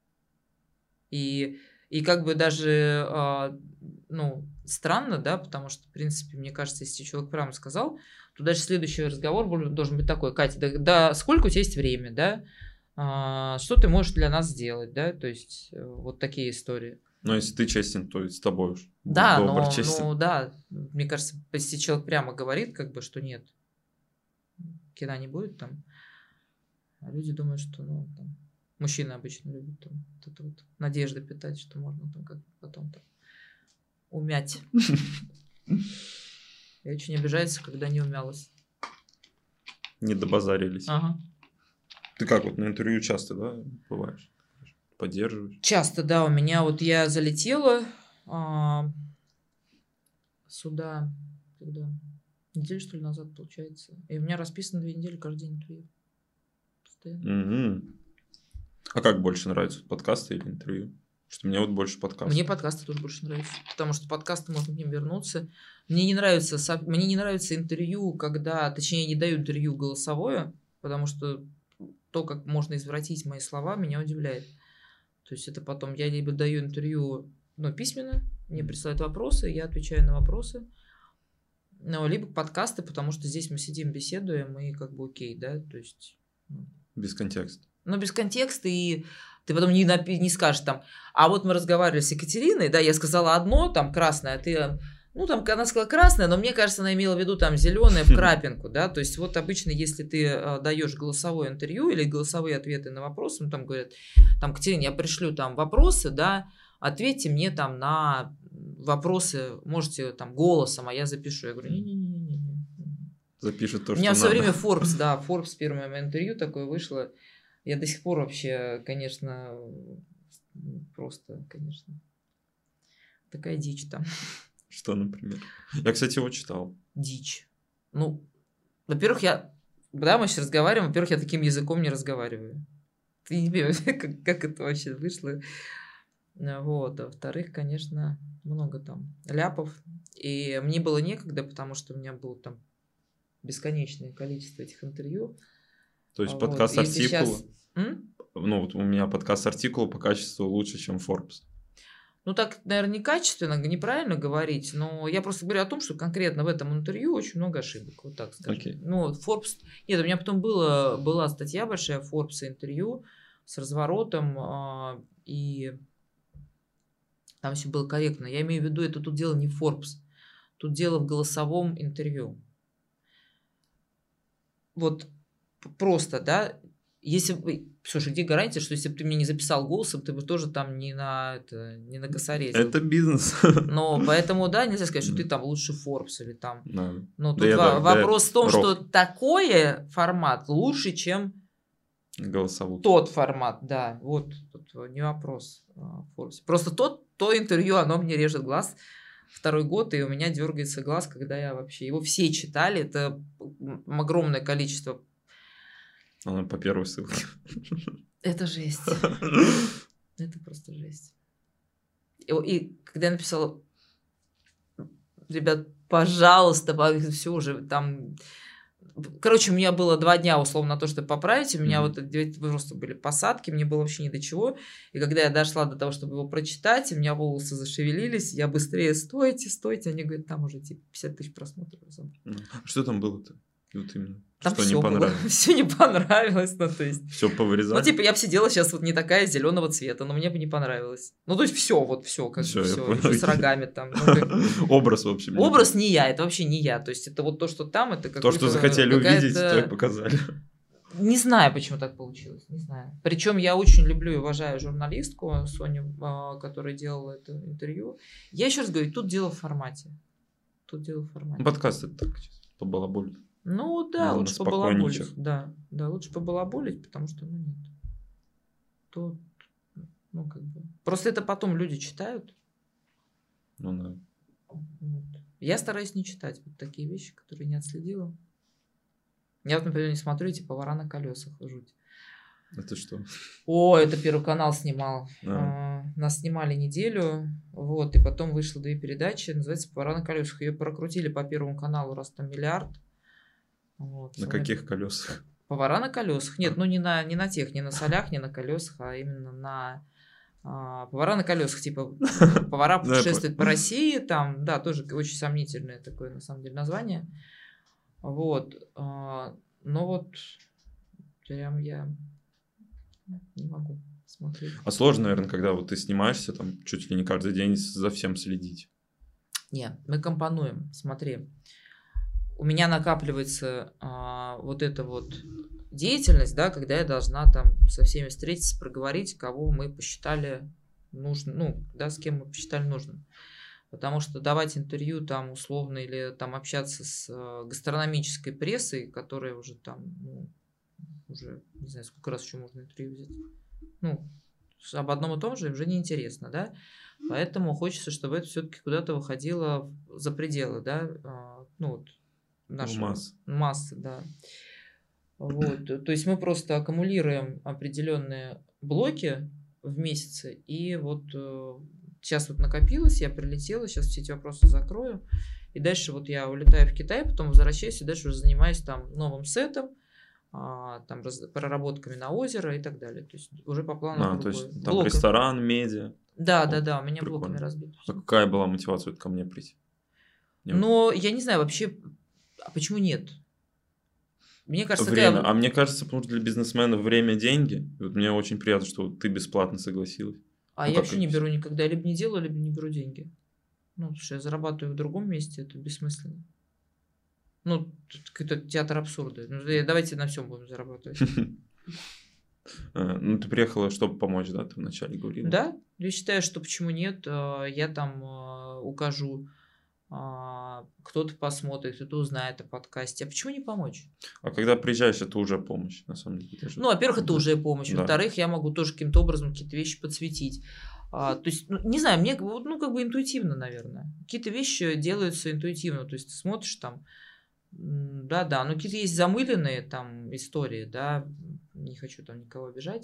И как бы даже, ну, странно, да, потому что, в принципе, мне кажется, если человек прямо сказал, то дальше следующий разговор должен быть такой: Катя, да сколько у тебя есть время, да, что ты можешь для нас сделать, да, то есть вот такие истории. Но если ты честен, то и с тобой уж. Да, Добр, честен. ну да, мне кажется, если человек прямо говорит, как бы, что нет, кино не будет там, а люди думают, что, ну, там, мужчины обычно любят там вот это вот надежды питать, что можно там как потом там умять. И очень обижается, когда не умялась. Не добазарились. Ага. Ты как, вот на интервью часто, да, бываешь? Поддерживаешь? Часто, да, у меня вот я залетела сюда, когда неделю, что ли, назад, получается. И у меня расписано 2 недели, каждый день интервью. Постоянно. Угу. А как больше нравится, подкасты или интервью? Что мне вот больше подкасты. Мне подкасты тоже больше нравятся, потому что подкасты можно к ним вернуться. Мне не нравится интервью, когда, точнее, не даю интервью голосовое, потому что то, как можно извратить мои слова, меня удивляет. То есть это потом я либо даю интервью, ну, письменно, мне присылают вопросы, я отвечаю на вопросы, ну, либо подкасты, потому что здесь мы сидим, беседуем, и как бы окей, да, то есть... Без контекста. Ну, без контекста, и ты потом не скажешь там: а вот мы разговаривали с Екатериной, да, я сказала одно, там, красное, а ты... Ну, там, она сказала красное, но мне кажется, она имела в виду там зеленое в крапинку, да, то есть вот обычно, если ты даешь голосовое интервью или голосовые ответы на вопросы, ну, там говорят, там, Катерина, я пришлю там вопросы, да, ответьте мне там на вопросы, можете там голосом, а я запишу. Я говорю, не-не-не. запишет то, У что меня надо. все время Forbes, да, Forbes первое мое интервью такое вышло. Я до сих пор вообще, конечно, просто, конечно, такая дичь там. Что, например? Я, кстати, его читал. Дичь. Ну, во-первых, мы сейчас разговариваем, во-первых, я таким языком не разговариваю. Ты не понимаешь, как это вообще вышло. Вот. А во-вторых, конечно, много там ляпов. И мне было некогда, потому что у меня было там бесконечное количество этих интервью. То есть Вот. подкаст Если артикула. сейчас... Ну, вот у меня подкаст артикула по качеству лучше, чем Forbes. Ну, так, наверное, некачественно, неправильно говорить, но я просто говорю о том, что конкретно в этом интервью очень много ошибок, вот так скажем. Окей. Ну, вот Forbes... Нет, у меня потом была статья большая в Forbes интервью с разворотом, и там все было корректно. Я имею в виду, это тут дело не в Forbes, тут дело в голосовом интервью. Вот просто, да, если бы... Слушай, где гарантия, что если бы ты мне не записал голосом, ты бы тоже там не накосорезил. Это бизнес. Но поэтому, да, нельзя сказать, что ты там лучше Forbes или там... Да. Ну, тут вопрос в том, что такой формат лучше, чем голосовой. Тот формат, да. Вот, тут не вопрос в Forbes. Просто то интервью, оно мне режет глаз второй год, и у меня дергается глаз, когда я вообще... Его все читали, это огромное количество. Она по первой ссылке. Это жесть. Это просто жесть. И когда я написала, ребят, пожалуйста, все уже там... Короче, у меня было 2 дня, условно, на то, чтобы поправить. У меня вот просто были посадки, мне было вообще ни до чего. И когда я дошла до того, чтобы его прочитать, у меня волосы зашевелились, я быстрее, стойте. Они говорят, там уже типа 50 тысяч просмотров. Что там было-то? Вот именно. Там что все не понравилось? Все не понравилось, ну то есть. Все повырезали? Ну типа я бы сидела сейчас вот не такая зеленого цвета, но мне бы не понравилось. Ну то есть все, как Всё, все, я понял. с рогами там. Образ, в общем. Образ не я, это вообще не я. То есть это вот то, что там, это какое-то... То, что захотели увидеть, то и показали. Не знаю, почему так получилось, не знаю. Причем я очень люблю и уважаю журналистку Соню, которая делала это интервью. Я еще раз говорю, тут дело в формате. Подкаст это так, побалаболить. Ну да, Надо лучше побалаболить. Да, лучше побалаболить, потому что, нет. Тут, как бы... Просто это потом люди читают. Ну да. Вот. Я стараюсь не читать вот такие вещи, которые не отследила. Я вот, например, не смотрю эти «Повара на колесах», жуть. Это что? Это Первый канал снимал. Нас снимали неделю, вот, и потом вышло 2 передачи, называется «Повара на колесах». Ее прокрутили по Первому каналу раз там миллиард. Вот, на каких колесах? Повара на колесах. Нет, не на тех, не на солях, не на колесах, а именно на повара на колесах, типа повара путешествуют по России, там, да, тоже очень сомнительное такое, на самом деле, название. Вот. Но вот прям я не могу смотреть. А сложно, наверное, когда вот ты снимаешься, там, чуть ли не каждый день за всем следить? Нет, мы компонуем, смотри. У меня накапливается вот эта вот деятельность, да, когда я должна там со всеми встретиться, проговорить, кого мы посчитали нужным, с кем мы посчитали нужным. Потому что давать интервью там условно или там общаться с гастрономической прессой, которая уже там, уже не знаю, сколько раз еще можно интервью взять. Об одном и том же уже неинтересно, да. Поэтому хочется, чтобы это все-таки куда-то выходило за пределы, да, нашей массы, да. Вот. То есть мы просто аккумулируем определенные блоки в месяце, и вот сейчас вот накопилось, я прилетела, сейчас все эти вопросы закрою, и дальше вот я улетаю в Китай, потом возвращаюсь, и дальше уже занимаюсь там новым сетом, там проработками на озеро и так далее. То есть уже по плану то есть там ресторан, медиа. Да, у меня блоками разбито. А какая была мотивация ко мне прийти? Но я не знаю вообще, а почему нет? Мне кажется, время. А мне кажется, потому что для бизнесменов время – деньги. И вот мне очень приятно, что ты бесплатно согласилась. Я вообще не беру никогда. Либо не делаю, либо не беру деньги. Потому что я зарабатываю в другом месте, это бессмысленно. Это театр абсурда. Давайте на всем будем зарабатывать. Ты приехала, чтобы помочь, да? Ты вначале говорила. Да, я считаю, что почему нет. Я там укажу кто-то посмотрит, кто-то узнает о подкасте. А почему не помочь? А когда приезжаешь, это уже помощь, на самом деле. Ну, во-первых, это уже помощь. Да. Во-вторых, я могу тоже каким-то образом какие-то вещи подсветить. То есть, не знаю, мне, как бы интуитивно, наверное. Какие-то вещи делаются интуитивно. То есть, ты смотришь там, да, но какие-то есть замыленные там истории, да, не хочу там никого обижать,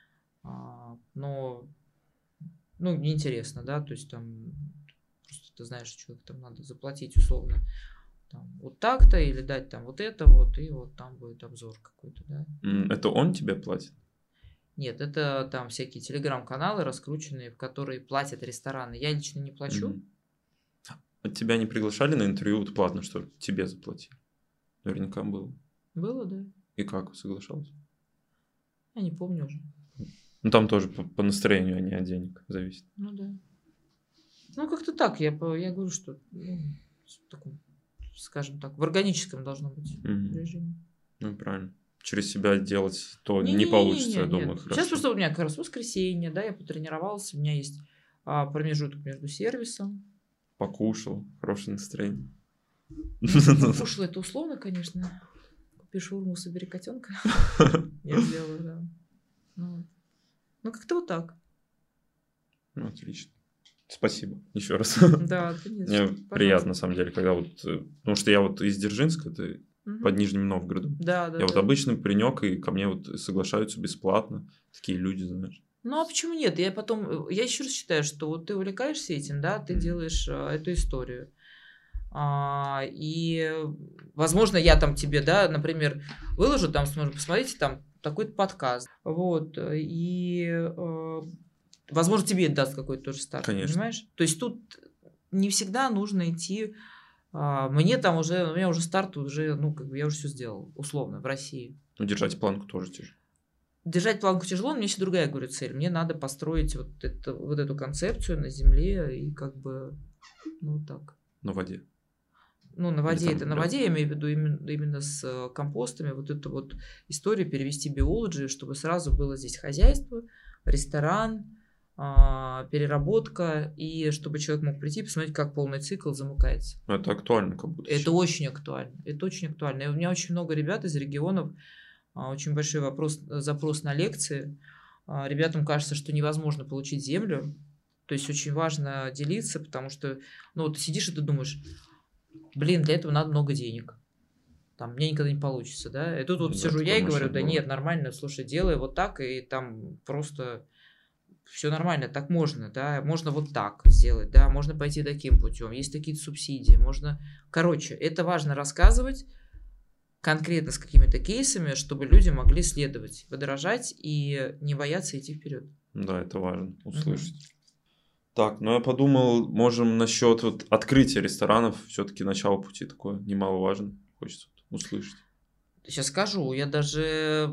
но, неинтересно, да, то есть там просто ты знаешь, что человеку там надо заплатить условно там, вот так-то или дать там вот это вот, и вот там будет обзор какой-то, да. Это он тебе платит? Нет, это там всякие телеграм-каналы раскрученные, в которые платят рестораны. Я лично не плачу. А тебя не приглашали на интервью вот платно, что тебе заплатили? Наверняка было. Было, да. И как, соглашался? Я не помню уже. Ну, там тоже по настроению, а не от денег зависит. Ну, да. Ну, как-то так. Я говорю, что в таком, скажем так, в органическом должно быть режиме. Ну, правильно. Через себя делать то не получится, я думаю. Хорошо. Сейчас просто у меня как раз воскресенье, да, я потренировался, у меня есть промежуток между сервисом. Покушал, хорошее настроение. Покушал это условно, конечно. Купи шаурму, собери котенка. Я сделала, да. Ну, как-то вот так. Ну, отлично. Спасибо еще раз. Да, мне приятно, на самом деле, когда вот... Потому что я вот из Дзержинска, это под Нижним Новгородом. Да. Я вот обычный паренек, и ко мне вот соглашаются бесплатно. Такие люди, знаешь. Ну, а почему нет? Я еще раз считаю, что вот ты увлекаешься этим, да, ты делаешь эту историю. И, возможно, я там тебе, да, например, выложу, там, посмотрите, там, такой-то подкаст. Вот. И, возможно, тебе это даст какой-то тоже старт. Конечно. Понимаешь? То есть тут не всегда нужно идти... Мне там уже... У меня уже старт уже... Ну, как бы я уже все сделал, условно, в России. Ну, держать планку тоже тяжело. Держать планку тяжело, но у меня еще другая, говорю, цель. Мне надо построить вот эту концепцию на земле и как бы... Ну, так. На воде. Ну, на воде это на воде, я имею в виду именно с компостами, вот эту вот историю перевести биологию, чтобы сразу было здесь хозяйство, ресторан, переработка, и чтобы человек мог прийти и посмотреть, как полный цикл замыкается. Это актуально как будто. Это очень актуально, это очень актуально. И у меня очень много ребят из регионов, очень большой запрос на лекции. Ребятам кажется, что невозможно получить землю, то есть очень важно делиться, потому что, ну, вот ты сидишь и ты думаешь... Блин, для этого надо много денег. Там, мне никогда не получится, да. И тут вот сижу я и говорю, да нет, нормально, слушай, делай вот так, и там просто все нормально, так можно, да. Можно вот так сделать, да, можно пойти таким путем. Есть какие-то субсидии, можно... Короче, это важно рассказывать конкретно с какими-то кейсами, чтобы люди могли следовать, подорожать и не бояться идти вперед. Да, это важно услышать. Так, ну я подумал, можем насчет вот открытия ресторанов, все-таки начало пути такое немаловажно, хочется услышать. Сейчас скажу, я даже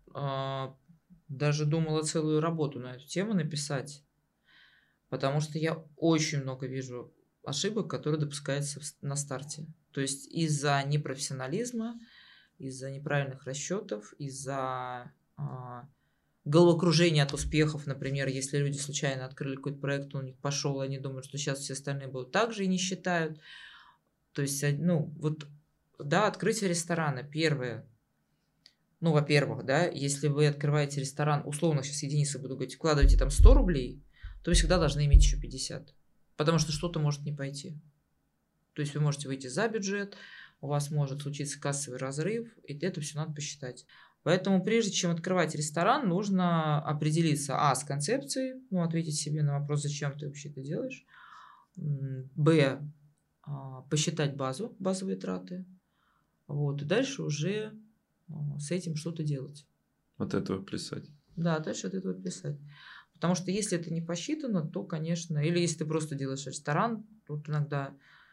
думала целую работу на эту тему написать, потому что я очень много вижу ошибок, которые допускаются на старте. То есть из-за непрофессионализма, из-за неправильных расчетов, из-за... головокружение от успехов, например, если люди случайно открыли какой-то проект, он у них пошел, и они думают, что сейчас все остальные будут так же и не считают. То есть, ну, вот, да, открытие ресторана, первое. Ну, во-первых, да, если вы открываете ресторан, условно, сейчас единицы буду говорить, вкладываете там 100 рублей, то вы всегда должны иметь еще 50, потому что что-то может не пойти. То есть вы можете выйти за бюджет, у вас может случиться кассовый разрыв, и это все надо посчитать. Поэтому прежде чем открывать ресторан, нужно определиться, с концепцией, ну, ответить себе на вопрос, зачем ты вообще это делаешь, б, посчитать базовые траты, вот, и дальше уже с этим что-то делать. От этого плясать. Да, дальше от этого плясать. Потому что если это не посчитано, то, конечно, или если ты просто делаешь ресторан, тут иногда,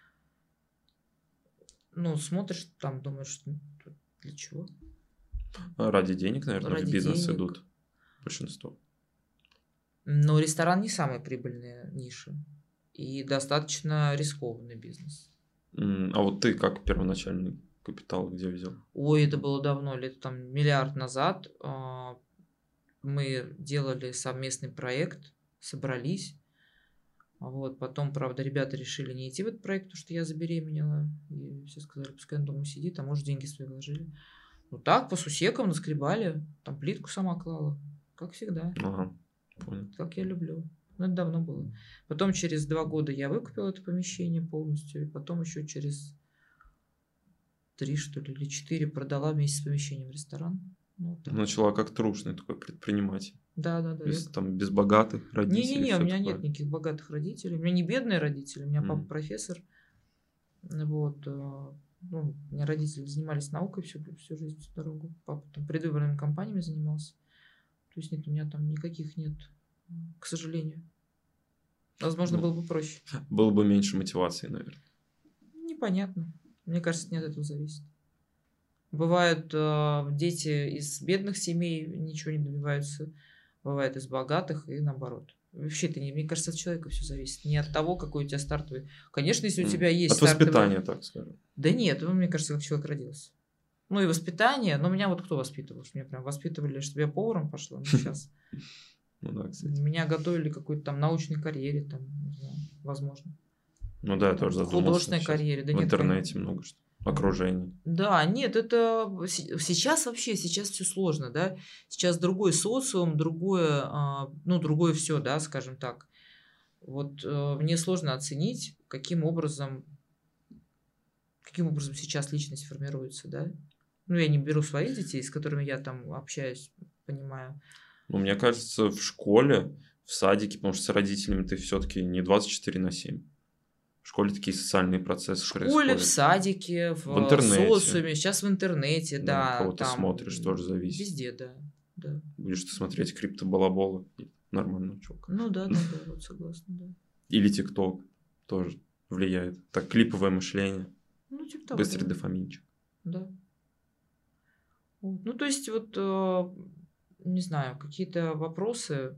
ну, смотришь, там, думаешь, для чего? Ради денег, наверное, в бизнес идут большинство. Но ресторан не самая прибыльная ниша и достаточно рискованный бизнес. А вот ты как первоначальный капитал где взял? Ой, это было давно, лет там миллиард назад. Мы делали совместный проект, собрались, Вот, потом, правда, ребята решили не идти в этот проект, потому что я забеременела. И все сказали, пускай он дома сидит, а может, деньги свои вложили. Ну так, по сусекам наскребали, там плитку сама клала, как всегда. Ага, понял. Как я люблю. Ну, это давно было. Потом через 2 года я выкупила это помещение полностью, и потом еще через 3, что ли, или 4 продала вместе с помещением ресторан. Ну, так. Начала как трушный такой предприниматель. Да. Там без богатых родителей. Не-не-не, у всё меня такое. нет никаких богатых родителей. У меня не бедные родители, у меня папа профессор. Вот. Ну, у меня родители занимались наукой всю жизнь, всю дорогу. Папа там предвыборными кампаниями занимался. То есть нет, у меня там никаких нет, к сожалению. Возможно, было бы проще. Было бы меньше мотивации, наверное. Непонятно. Мне кажется, не от этого зависит. Бывают дети из бедных семей ничего не добиваются. Бывает из богатых и наоборот. Вообще это не, мне кажется, от человека все зависит. Не от того, какой у тебя стартовый. Конечно, если у тебя есть От воспитания, так скажем. Да нет, мне кажется, как человек родился. Ну и воспитание. Но меня вот кто воспитывал? Меня прям воспитывали, чтобы я поваром пошла. Ну, сейчас. Ну да, кстати. Меня готовили к какой-то там научной карьере, там, не знаю, возможно. Ну да, я тоже задумался. Художественной сейчас. карьере. Да В нет, интернете много что. Окружение. Да, нет, это сейчас вообще, сейчас все сложно, да. Сейчас другой социум, другое, другое все, да, скажем так. Вот мне сложно оценить, каким образом сейчас личность формируется, да. Ну, я не беру своих детей, с которыми я там общаюсь, понимаю. Ну, мне кажется, в школе, в садике, потому что с родителями ты все-таки не 24/7. В школе такие социальные процессы происходят. В школе, в садике, в интернете. Социуме, сейчас в интернете, да. Кого ты там смотришь, тоже зависит. Везде, да. Будешь ты смотреть криптобалабола, нормального чувака. Ну да, вот согласна, да. Или ТикТок тоже влияет. Так, клиповое мышление. Ну, типа того. Быстрый да. дофаминчик. Да. Вот. Ну, то есть, вот, не знаю, какие-то вопросы.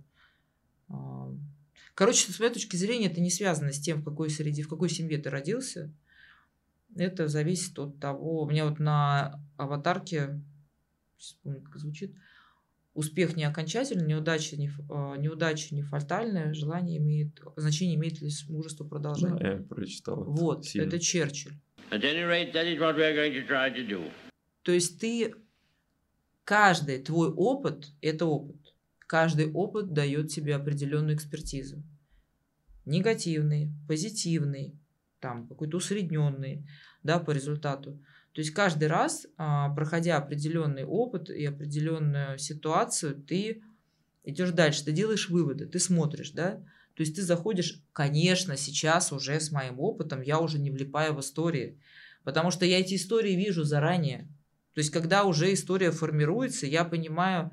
Короче, с моей точки зрения, это не связано с тем, в какой среде, в какой семье ты родился. Это зависит от того. У меня вот на аватарке, сейчас помню, как звучит, успех не окончательный, неудача не фатальная, значение имеет лишь мужество продолжения. Да, я прочитал. Вот, сильно. это Черчилль. At any rate, that is what we are going to try to do. То есть каждый твой опыт – это опыт. Каждый опыт дает тебе определенную экспертизу. Негативный, позитивный, там какой-то усредненный, да, по результату. То есть каждый раз, проходя определенный опыт и определенную ситуацию, ты идешь дальше, ты делаешь выводы, ты смотришь, да. То есть ты заходишь, конечно, сейчас уже с моим опытом я уже не влипаю в истории, потому что я эти истории вижу заранее. То есть когда уже история формируется, я понимаю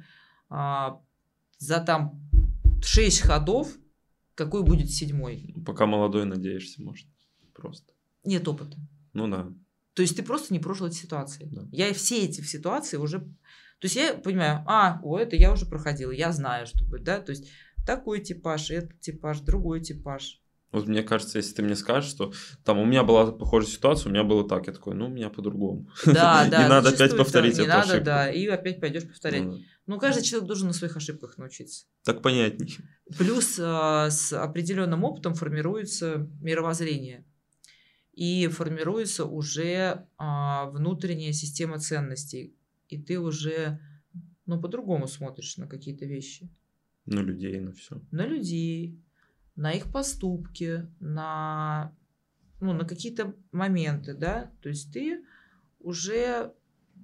за там 6 ходов, какой будет 7-й. Пока молодой, надеешься, может. Просто. Нет опыта. Ну да. То есть ты просто не прожил эти ситуации. Да. Я все эти ситуации уже... То есть я понимаю, это я уже проходила, я знаю, что будет, да, то есть такой типаж, этот типаж, другой типаж. Вот мне кажется, если ты мне скажешь, что там у меня была похожая ситуация, у меня было так, я такой, у меня по-другому. Да, Не надо опять зачастую повторить не эту надо, ошибку. да, и опять пойдешь повторять. Ну, Ну, каждый человек должен на своих ошибках научиться. так понятней. Плюс с определенным опытом формируется мировоззрение. И формируется уже внутренняя система ценностей. И ты уже по-другому смотришь на какие-то вещи. На людей, на все. На людей, на их поступки, на какие-то моменты, да. То есть ты уже,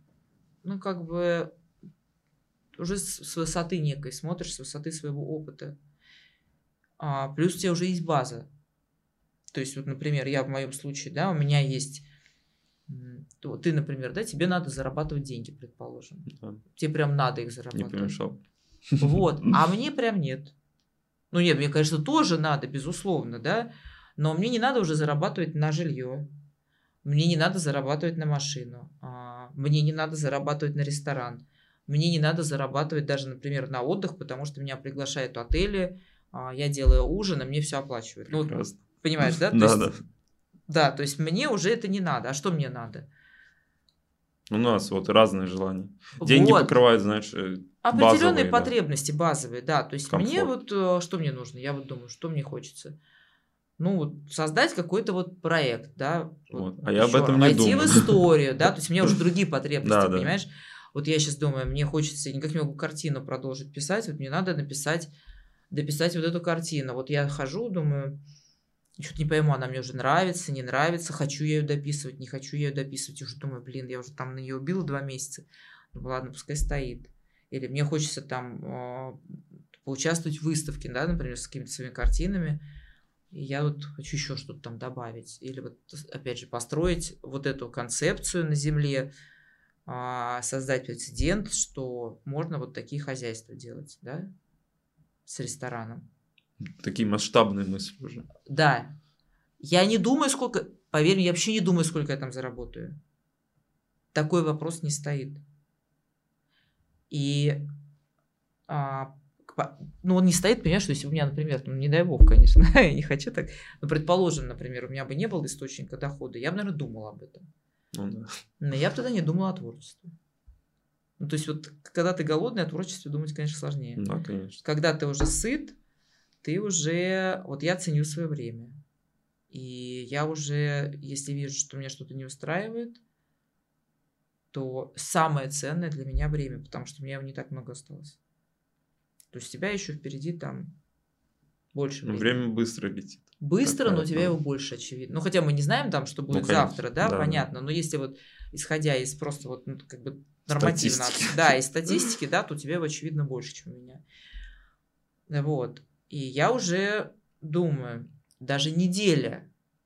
уже с высоты некой смотришь, с высоты своего опыта. Плюс у тебя уже есть база. То есть, вот, например, я в моем случае, да, у меня есть... Ты, например, да, тебе надо зарабатывать деньги, предположим. Да. Тебе прям надо их Не зарабатывать. помешал. Вот, а мне прям нет. Ну, нет, мне, конечно, тоже надо, безусловно, да, но мне не надо уже зарабатывать на жилье. Мне не надо зарабатывать на машину. Мне не надо зарабатывать на ресторан. Мне не надо зарабатывать даже, например, на отдых, потому что меня приглашают в отели, я делаю ужин, и мне все оплачивают. Ну, понимаешь, да? Да, то есть мне уже это не надо. А что мне надо? У нас вот разные желания. Деньги покрывают, знаешь, определенные базовые, потребности базовые, да. То есть комфорт. мне что мне нужно? Я вот думаю, что мне хочется. ну, вот, создать какой-то вот проект, да. Вот. А я об этом не думаю. Войти в историю, да, то есть у меня уже другие потребности, Да, понимаешь? Вот я сейчас думаю, мне хочется, я никак не могу картину продолжить писать, вот мне надо дописать вот эту картину. Вот я хожу, думаю, что-то не пойму, она мне уже нравится, не нравится, хочу я ее дописывать, не хочу я ее дописывать. Уже думаю, блин, я уже там на нее убила 2 месяца. Ну ладно, пускай стоит. Или мне хочется там поучаствовать в выставке, да, например, с какими-то своими картинами. И я вот хочу еще что-то там добавить. Или вот, опять же, построить вот эту концепцию на земле, создать прецедент, что можно вот такие хозяйства делать, да, с рестораном. Такие масштабные мысли уже. Да. Я не думаю, сколько... Поверь мне, я вообще не думаю, сколько я там заработаю. Такой вопрос не стоит. И... ну, он не стоит, понимаешь, что если у меня, например, ну, не дай бог, конечно, я не хочу так, но, предположим, например, у меня бы не было источника дохода, я бы, наверное, думала об этом. Ну, да. Но я бы тогда не думала о творчестве. Ну, то есть, вот, когда ты голодный, о творчестве думать, конечно, сложнее. Да, конечно. Когда ты уже сыт, ты уже... Вот я ценю свое время. И я уже, если вижу, что меня что-то не устраивает, то самое ценное для меня время, потому что у меня его не так много осталось. То есть у тебя еще впереди там больше времени. Время быстро летит. Быстро, но у тебя его больше, очевидно. Ну, хотя мы не знаем там, что будет завтра, да, понятно. Но если вот, исходя из просто вот, ну, как бы нормативно, да, из статистики, да, то у тебя его, очевидно, больше, чем у меня. Вот. И я уже думаю, даже неделя,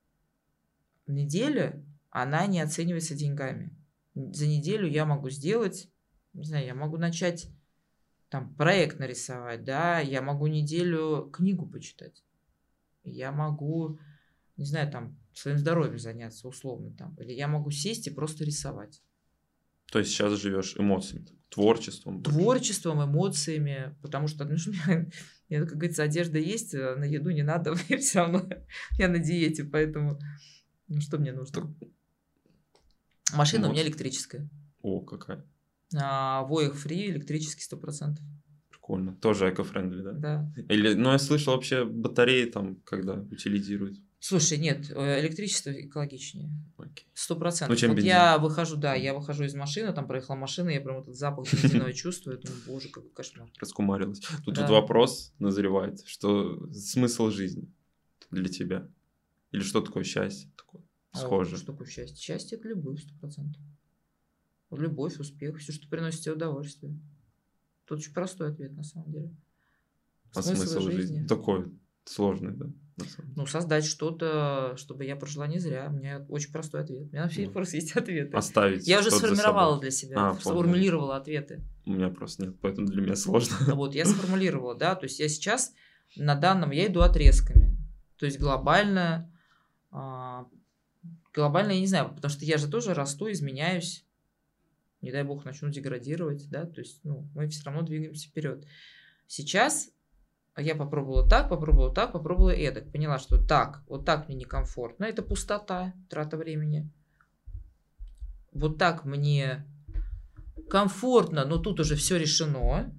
она не оценивается деньгами. За неделю я могу сделать, не знаю, я могу начать там проект нарисовать, да, я могу неделю книгу почитать, я могу, не знаю, там своим здоровьем заняться условно там, или я могу сесть и просто рисовать. То есть сейчас живешь эмоциями, творчеством? Творчеством, эмоциями, потому что, ну, как говорится, одежда есть, а на еду не надо, и все равно я на диете, поэтому, ну, что мне нужно? Машина у меня электрическая. О, какая. Voyage Free, электрический 100%. Прикольно. Тоже эко-френдли, да? Да. Или, ну, я слышал, вообще батареи там, когда утилизируют. Слушай, нет, электричество экологичнее. 100%. Ну, чем вот бензин. я выхожу из машины, там проехала машина, я прям этот запах бензиновый чувствую, думаю, боже, какой кошмар. Раскумарилась. Тут вопрос назревает, что смысл жизни для тебя? Или что такое счастье? Такое схоже. Что такое счастье? Счастье – это любовь, 100%. Любовь, успех, все, что приносит тебе удовольствие. Тут очень простой ответ, на самом деле. Смысл жизни? Такой сложный, да? Ну, создать что-то, чтобы я прожила не зря. У меня очень простой ответ. У меня на все вопросы есть ответы. Оставить. Я уже сформировала для себя, сформулировала ответы. У меня просто нет, поэтому для меня сложно. Вот, я сформулировала, да. То есть я сейчас на данном, я иду отрезками. То есть глобально, я не знаю, потому что я же тоже расту, изменяюсь. Не дай бог, начну деградировать, да, то есть, ну, мы все равно двигаемся вперед. Сейчас я попробовала так, попробовала эдак. Поняла, что так, вот так мне некомфортно. Это пустота, трата времени. Вот так мне комфортно, но тут уже все решено.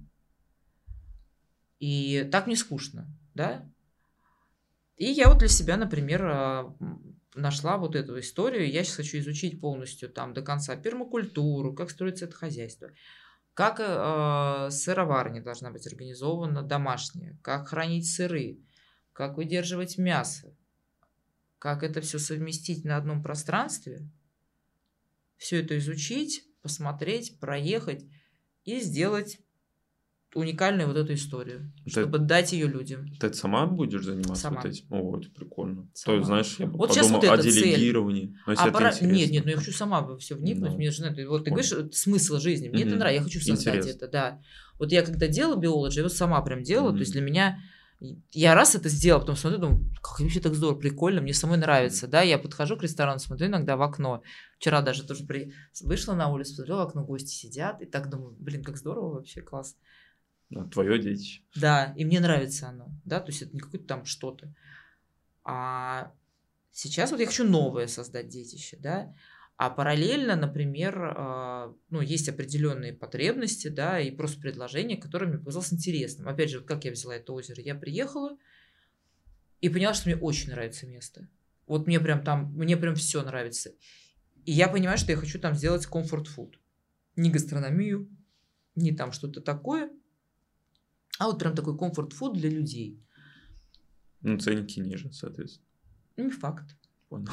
И так мне скучно, да. И я вот для себя, например, нашла вот эту историю. Я сейчас хочу изучить полностью там до конца пермакультуру, как строится это хозяйство. Как сыроварня должна быть организована домашняя, как хранить сыры, как выдерживать мясо, как это все совместить на одном пространстве, все это изучить, посмотреть, проехать и сделать уникальную вот эту историю, чтобы дать ее людям. Ты сама будешь заниматься сама. Вот этим? О, это прикольно. То есть, знаешь, я вот подумал вот о делегировании. Нет, но я хочу сама во все вникнуть. Да. Мне же, вот ты говоришь, смысл жизни, мне это нравится, я хочу создать это, да. Вот я когда делала биологию, я вот сама прям делала, то есть для меня, я раз это сделала, потом смотрю, думаю, как вообще так здорово, прикольно, мне самой нравится, да, я подхожу к ресторану, смотрю иногда в окно, вчера даже тоже вышла на улицу, смотрела в окно, гости сидят, и так думаю, блин, как здорово вообще, класс. Твое детище. Да, и мне нравится оно, да, то есть это не какое-то там что-то. А сейчас вот я хочу новое создать детище, да, а параллельно, например, ну, есть определенные потребности, да, и просто предложения, которые мне показалось интересным. Опять же, вот как я взяла это озеро, я приехала, И поняла, что мне очень нравится место. Вот мне прям все нравится. И я понимаю, что я хочу там сделать комфорт-фуд. Не гастрономию, не там что-то такое, а вот прям такой комфорт-фуд для людей. Ну, ценники ниже, соответственно. Не факт. Понял.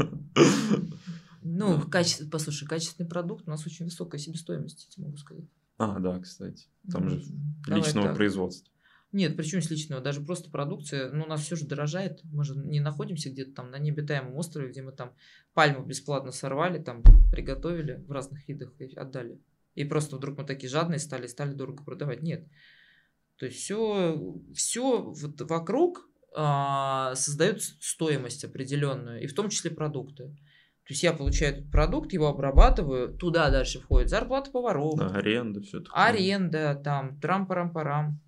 Ну, послушай, качественный продукт, у нас очень высокая себестоимость, я тебе могу сказать. Да, кстати. Там же Давай личного так. производства. Нет, причем с личного, даже просто продукция, у нас все же дорожает, мы же не находимся где-то там на необитаемом острове, где мы там пальму бесплатно сорвали, там приготовили в разных видах и отдали. И просто вдруг мы такие жадные стали дорого продавать. Нет. То есть все вот вокруг создает стоимость определенную, и в том числе продукты. То есть я получаю этот продукт, его обрабатываю, туда дальше входит зарплата поваров, аренда, все такое. аренда, там, трам-парам-парам.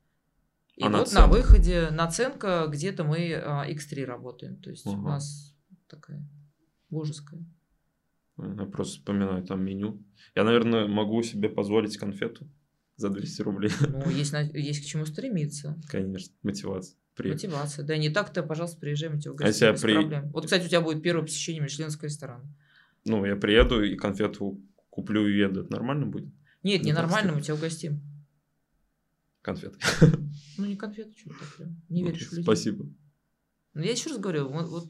И вот наценка? на выходе наценка, где-то мы X3 работаем. То есть у нас такая божеская. Я просто вспоминаю там меню. Я, наверное, могу себе позволить конфету за 200 рублей. Ну, есть к чему стремиться. Конечно, мотивация. Мотивация. Да, не так-то, пожалуйста, приезжай, мы тебя угостим без проблем. Вот, кстати, у тебя будет первое посещение мишленского ресторана. Ну, я приеду и конфету куплю и еду. Это нормально будет? Нет, не нормально, мы тебя угостим. Конфеты. Ну, не конфеты, что ты прям. Не веришь в людей. Спасибо. Но я еще раз говорю,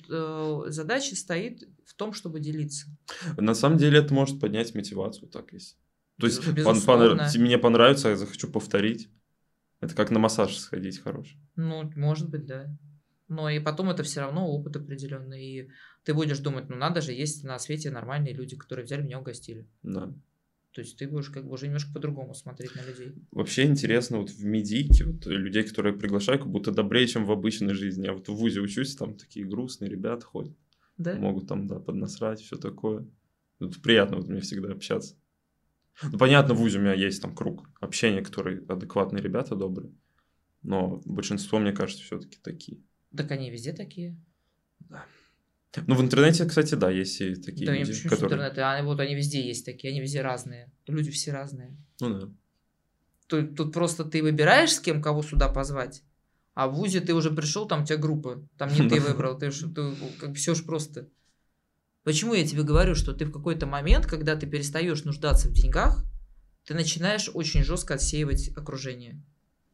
задача стоит в том, чтобы делиться. На самом деле это может поднять мотивацию, так если. То есть Безусловно. мне понравится, я захочу повторить. Это как на массаж сходить хороший. Ну, может быть, да. Но и потом это все равно опыт определенный. И ты будешь думать, ну надо же, есть на свете нормальные люди, которые взяли меня угостили. Да. То есть ты будешь как бы уже немножко по-другому смотреть на людей. Вообще интересно, вот в медийке вот, людей, которые приглашаю, как будто добрее, чем в обычной жизни. Я вот в ВУЗе учусь, там такие грустные ребята ходят. Да? Могут там, поднасрать, все такое. Вот приятно вот мне всегда общаться. Ну, понятно, в ВУЗе у меня есть там круг общения, которые адекватные ребята, добрые. Но большинство, мне кажется, все-таки такие. Так они везде такие. Да. Ну, в интернете, кстати, да, есть и такие Да, люди, почему которые... интернет? Вот они везде есть такие, они везде разные. Люди все разные. Ну, да. Тут просто ты выбираешь, с кем кого сюда позвать, а в ВУЗе ты уже пришел, там у тебя группа, там не ты выбрал, ты как бы все ж просто. Почему я тебе говорю, что ты в какой-то момент, когда ты перестаешь нуждаться в деньгах, ты начинаешь очень жестко отсеивать окружение.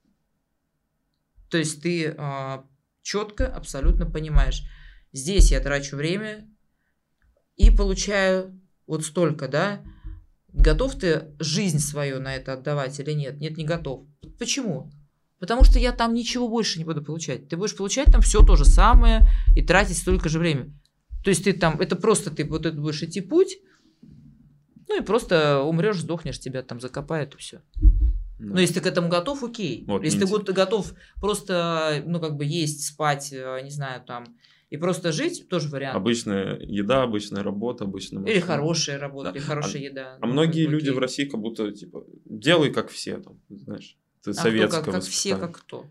То есть ты четко, абсолютно понимаешь, здесь я трачу время и получаю вот столько, да? Готов ты жизнь свою на это отдавать или нет? Нет, не готов. Почему? Потому что я там ничего больше не буду получать. Ты будешь получать там все то же самое и тратить столько же времени. То есть ты там, это просто ты вот это будешь идти путь, ну и просто умрешь, сдохнешь, тебя там закопают и все. Да. Но если ты к этому готов, окей. Вот, если ты готов просто, ну как бы есть, спать, не знаю, там, и просто жить, тоже вариант. Обычная еда, обычная работа, обычная машина. Или хорошая работа, Да. или хорошая еда. А многие люди в России как будто, типа, делай как все, там, знаешь. Это советское кто, как все, воспитание. как кто?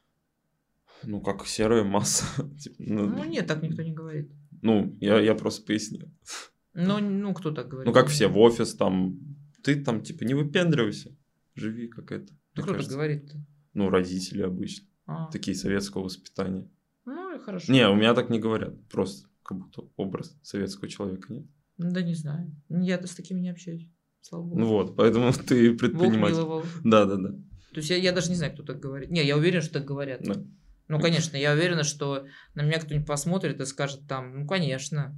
Ну, как серая масса. Типа, Ну нет, так никто не говорит. Ну, я просто пояснил. Ну, кто так говорит? Ну, как все в офис, там, ты там, типа, не выпендривайся, живи как это. Кто так говорит-то? Ну, родители обычно. А. Такие советского воспитания. Ну, и хорошо. Не, у меня так не говорят. Просто как будто образ советского человека, нет? Да не знаю. Я-то с такими не общаюсь. Слава богу. Ну вот, поэтому ты предприниматель. Бог миловал. Да. То есть я даже не знаю, кто так говорит. Не, я уверен, что так говорят. Да. Ну, конечно, я уверена, что на меня кто-нибудь посмотрит и скажет там, ну, конечно.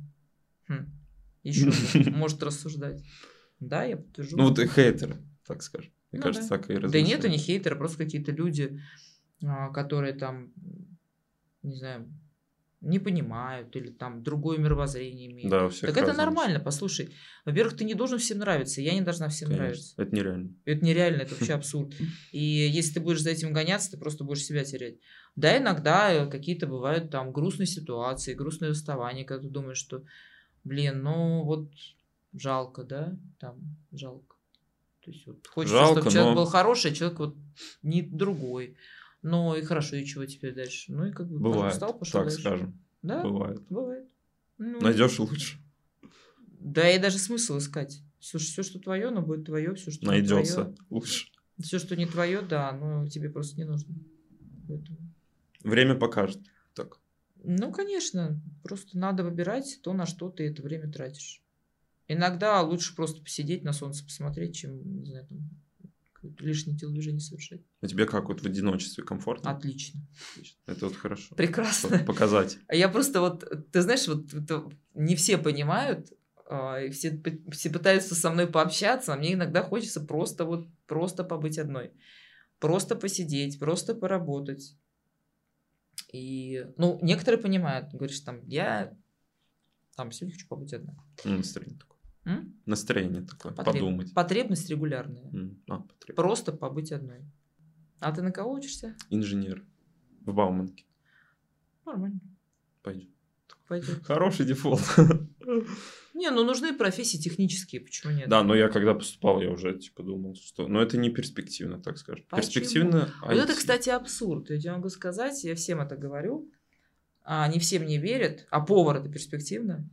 Еще может рассуждать. Да, я подтвержу. Ну, вот и хейтеры, так скажем. Мне Ну кажется, да. так и Да размышляют. нет, они хейтеры, просто какие-то люди, которые там, не знаю, не понимают или там другое мировоззрение имеют. Да, у всех Так это разные нормально, послушай. Во-первых, ты не должен всем нравиться, я не должна всем Конечно, нравиться. это нереально. Это нереально, это вообще абсурд. И если ты будешь за этим гоняться, ты просто будешь себя терять. Да, иногда какие-то бывают там грустные ситуации, грустные расставания, когда ты думаешь, что, блин, ну вот жалко, да, там жалко. То есть вот хочется, Жалко, чтобы человек но- был хороший, а человек вот не другой. Ну и хорошо, и чего теперь дальше? Ну и как бы Бывает, встал, пошел так дальше. скажем. Да, Бывает. бывает. Ну, Найдешь лучше. да и даже смысл искать. Слушай, все, что твое, оно будет твое, все, что не Найдется твое. лучше. Все, что не твое, да, но тебе просто не нужно. Поэтому... Время покажет. Так. Ну, конечно, просто надо выбирать то, на что ты это время тратишь. Иногда лучше просто посидеть на солнце, посмотреть, чем, не знаю, там, лишнее телодвижение совершать. А тебе как вот в одиночестве комфортно? Отлично. Это вот хорошо. Прекрасно. Показать. А я просто вот, ты знаешь, вот это не все понимают, и все пытаются со мной пообщаться, а мне иногда хочется просто побыть одной. Просто посидеть, просто поработать. И, ну, некоторые понимают, говоришь, там, я там сегодня хочу побыть одна. Настроение такое. Настроение такое, подумать. Потребность регулярная. Потребность. Просто побыть одной. А ты на кого учишься? Инженер. В Бауманке. Нормально. Пойдет. Хороший дефолт. Не, ну нужны профессии технические, почему нет? Да, но я когда поступал, я уже типа думал, что... Но это не перспективно, так скажем. Почему? Перспективно Вот это, кстати, абсурд. Я тебе могу сказать, я всем это говорю, а не все мне верят. А повар это перспективно?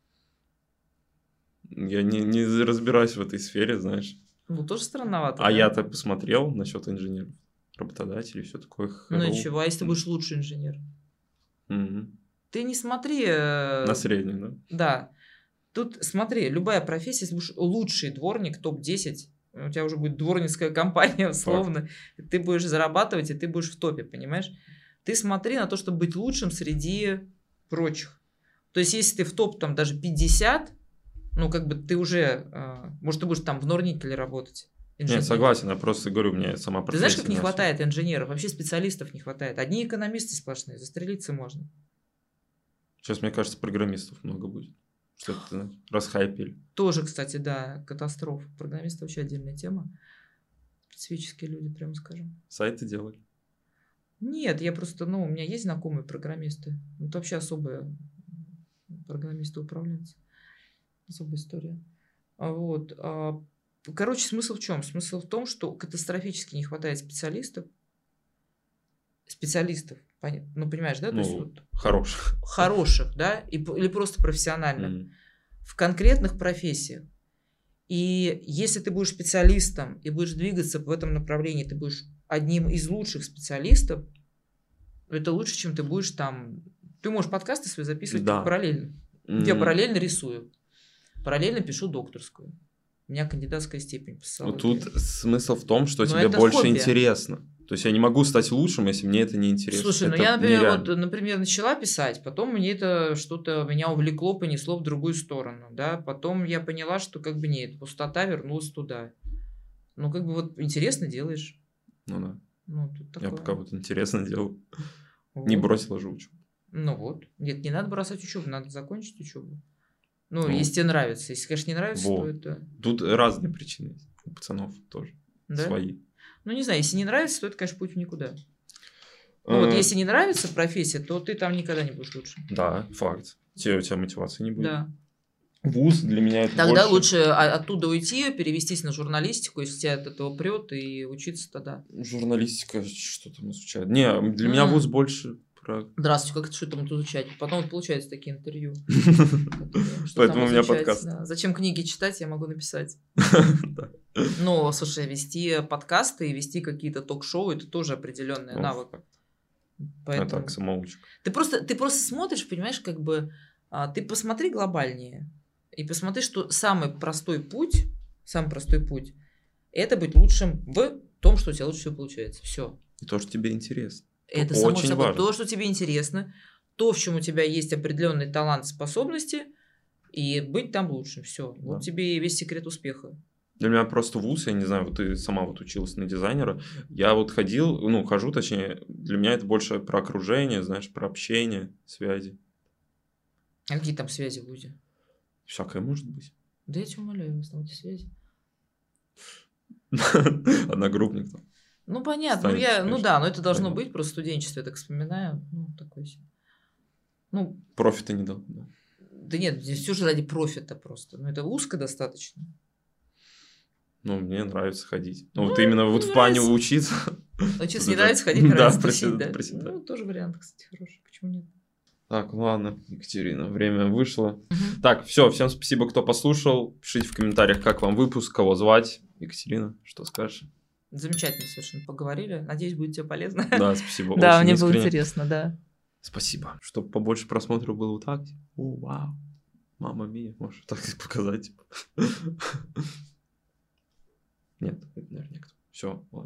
Я не разбираюсь в этой сфере, знаешь. Ну, тоже странновато. А да? я-то посмотрел насчет инженеров, работодателей, все такое. Ну и чего, а если ты будешь лучший инженер? Ты не смотри... На средний, да? Да. Тут смотри, любая профессия, если будешь лучший дворник, топ-10, у тебя уже будет дворницкая компания, условно, ты будешь зарабатывать, и ты будешь в топе, понимаешь? Ты смотри на то, чтобы быть лучшим среди прочих. То есть, если ты в топ там даже 50, ну, как бы ты уже, может, ты будешь там в Норникеле работать. Нет, согласен, я просто говорю, у меня сама профессия. Ты знаешь, как не хватает инженеров, вообще специалистов не хватает. Одни экономисты сплошные, застрелиться можно. Сейчас, мне кажется, программистов много будет. Что-то расхайпили. Тоже, кстати, да, катастрофа. Программисты вообще отдельная тема. Специфические люди, прямо скажем. Сайты делали? Нет, я просто, у меня есть знакомые программисты. Это вообще особые программисты-управленцы. Особая история. Вот. Короче, смысл в чем? Смысл в том, что катастрофически не хватает специалистов. Ну, понимаешь, да? То есть, хороших. Хороших, да? Или просто профессиональных. В конкретных профессиях. И если ты будешь специалистом и будешь двигаться в этом направлении, ты будешь одним из лучших специалистов, это лучше, чем ты будешь там... Ты можешь подкасты свои записывать параллельно. Я параллельно рисую. Параллельно пишу докторскую. У меня кандидатская степень по социологии. Тут смысл в том, что тебе больше интересно. То есть я не могу стать лучшим, если мне это не интересно. Слушай, я, например, начала писать, потом мне это что-то меня увлекло, понесло в другую сторону, да, потом я поняла, что как бы нет, пустота вернулась туда. Ну, как бы вот интересно делаешь. Ну да. Тут такое. Я пока вот интересно делал. Вот. Не бросила же учебу. Ну вот. Нет, не надо бросать учебу, надо закончить учебу. Если тебе нравится. Если, конечно, не нравится, то это... Тут разные причины есть. У пацанов тоже. Да? Свои. Ну, не знаю, если не нравится, то это, конечно, путь в никуда. Вот если не нравится профессия, то ты там никогда не будешь лучше. Да, факт. У тебя мотивации не будет. Да. Вуз для меня это тогда лучше оттуда уйти, перевестись на журналистику, если тебя от этого прет, и учиться тогда. Журналистика, что там изучают? Не, для меня вуз больше... Здравствуйте, как что там изучать? Потом получается такие интервью. Поэтому у меня подкаст. Зачем книги читать, я могу написать. Слушай, вести подкасты и вести какие-то ток-шоу, это тоже определенный навык. Так, самоучка. Ты просто смотришь, понимаешь, как бы ты посмотри глобальнее и посмотри, что самый простой путь, это быть лучшим в том, что у тебя лучше всего получается. Все. И то, что тебе интересно. Это само собой то, что тебе интересно, то, в чем у тебя есть определенный талант, способности, и быть там лучшим. Все. Да. Вот тебе и весь секрет успеха. Для меня просто вуз, я не знаю, вот ты сама вот училась на дизайнера, я вот хожу, точнее, для меня это больше про окружение, знаешь, про общение, связи. А какие там связи в вузе? Всякое может быть. Да я тебя умоляю, в основном эти связи. Одногруппник там. Ну, понятно. Но это должно быть, просто студенчество, я так вспоминаю. Такое себе. Профита не дал. Да нет, здесь все же ради профита просто. Это узко достаточно. Мне нравится ходить. Вот именно вот в плане учиться. Учиться не нравится, ходить нравится тусить, да? Тоже вариант, кстати, хороший. Почему нет? Так, ладно, Екатерина, время вышло. Так, все, всем спасибо, кто послушал. Пишите в комментариях, как вам выпуск, кого звать. Екатерина, что скажешь? Замечательно совершенно поговорили. Надеюсь, будет тебе полезно. Да, спасибо. Да, мне было интересно, да. Спасибо. Чтобы побольше просмотров было вот так. Типа, о, вау. Мама мия. Можешь так показать. Типа. Нет, это, наверное, никто. Все, ладно.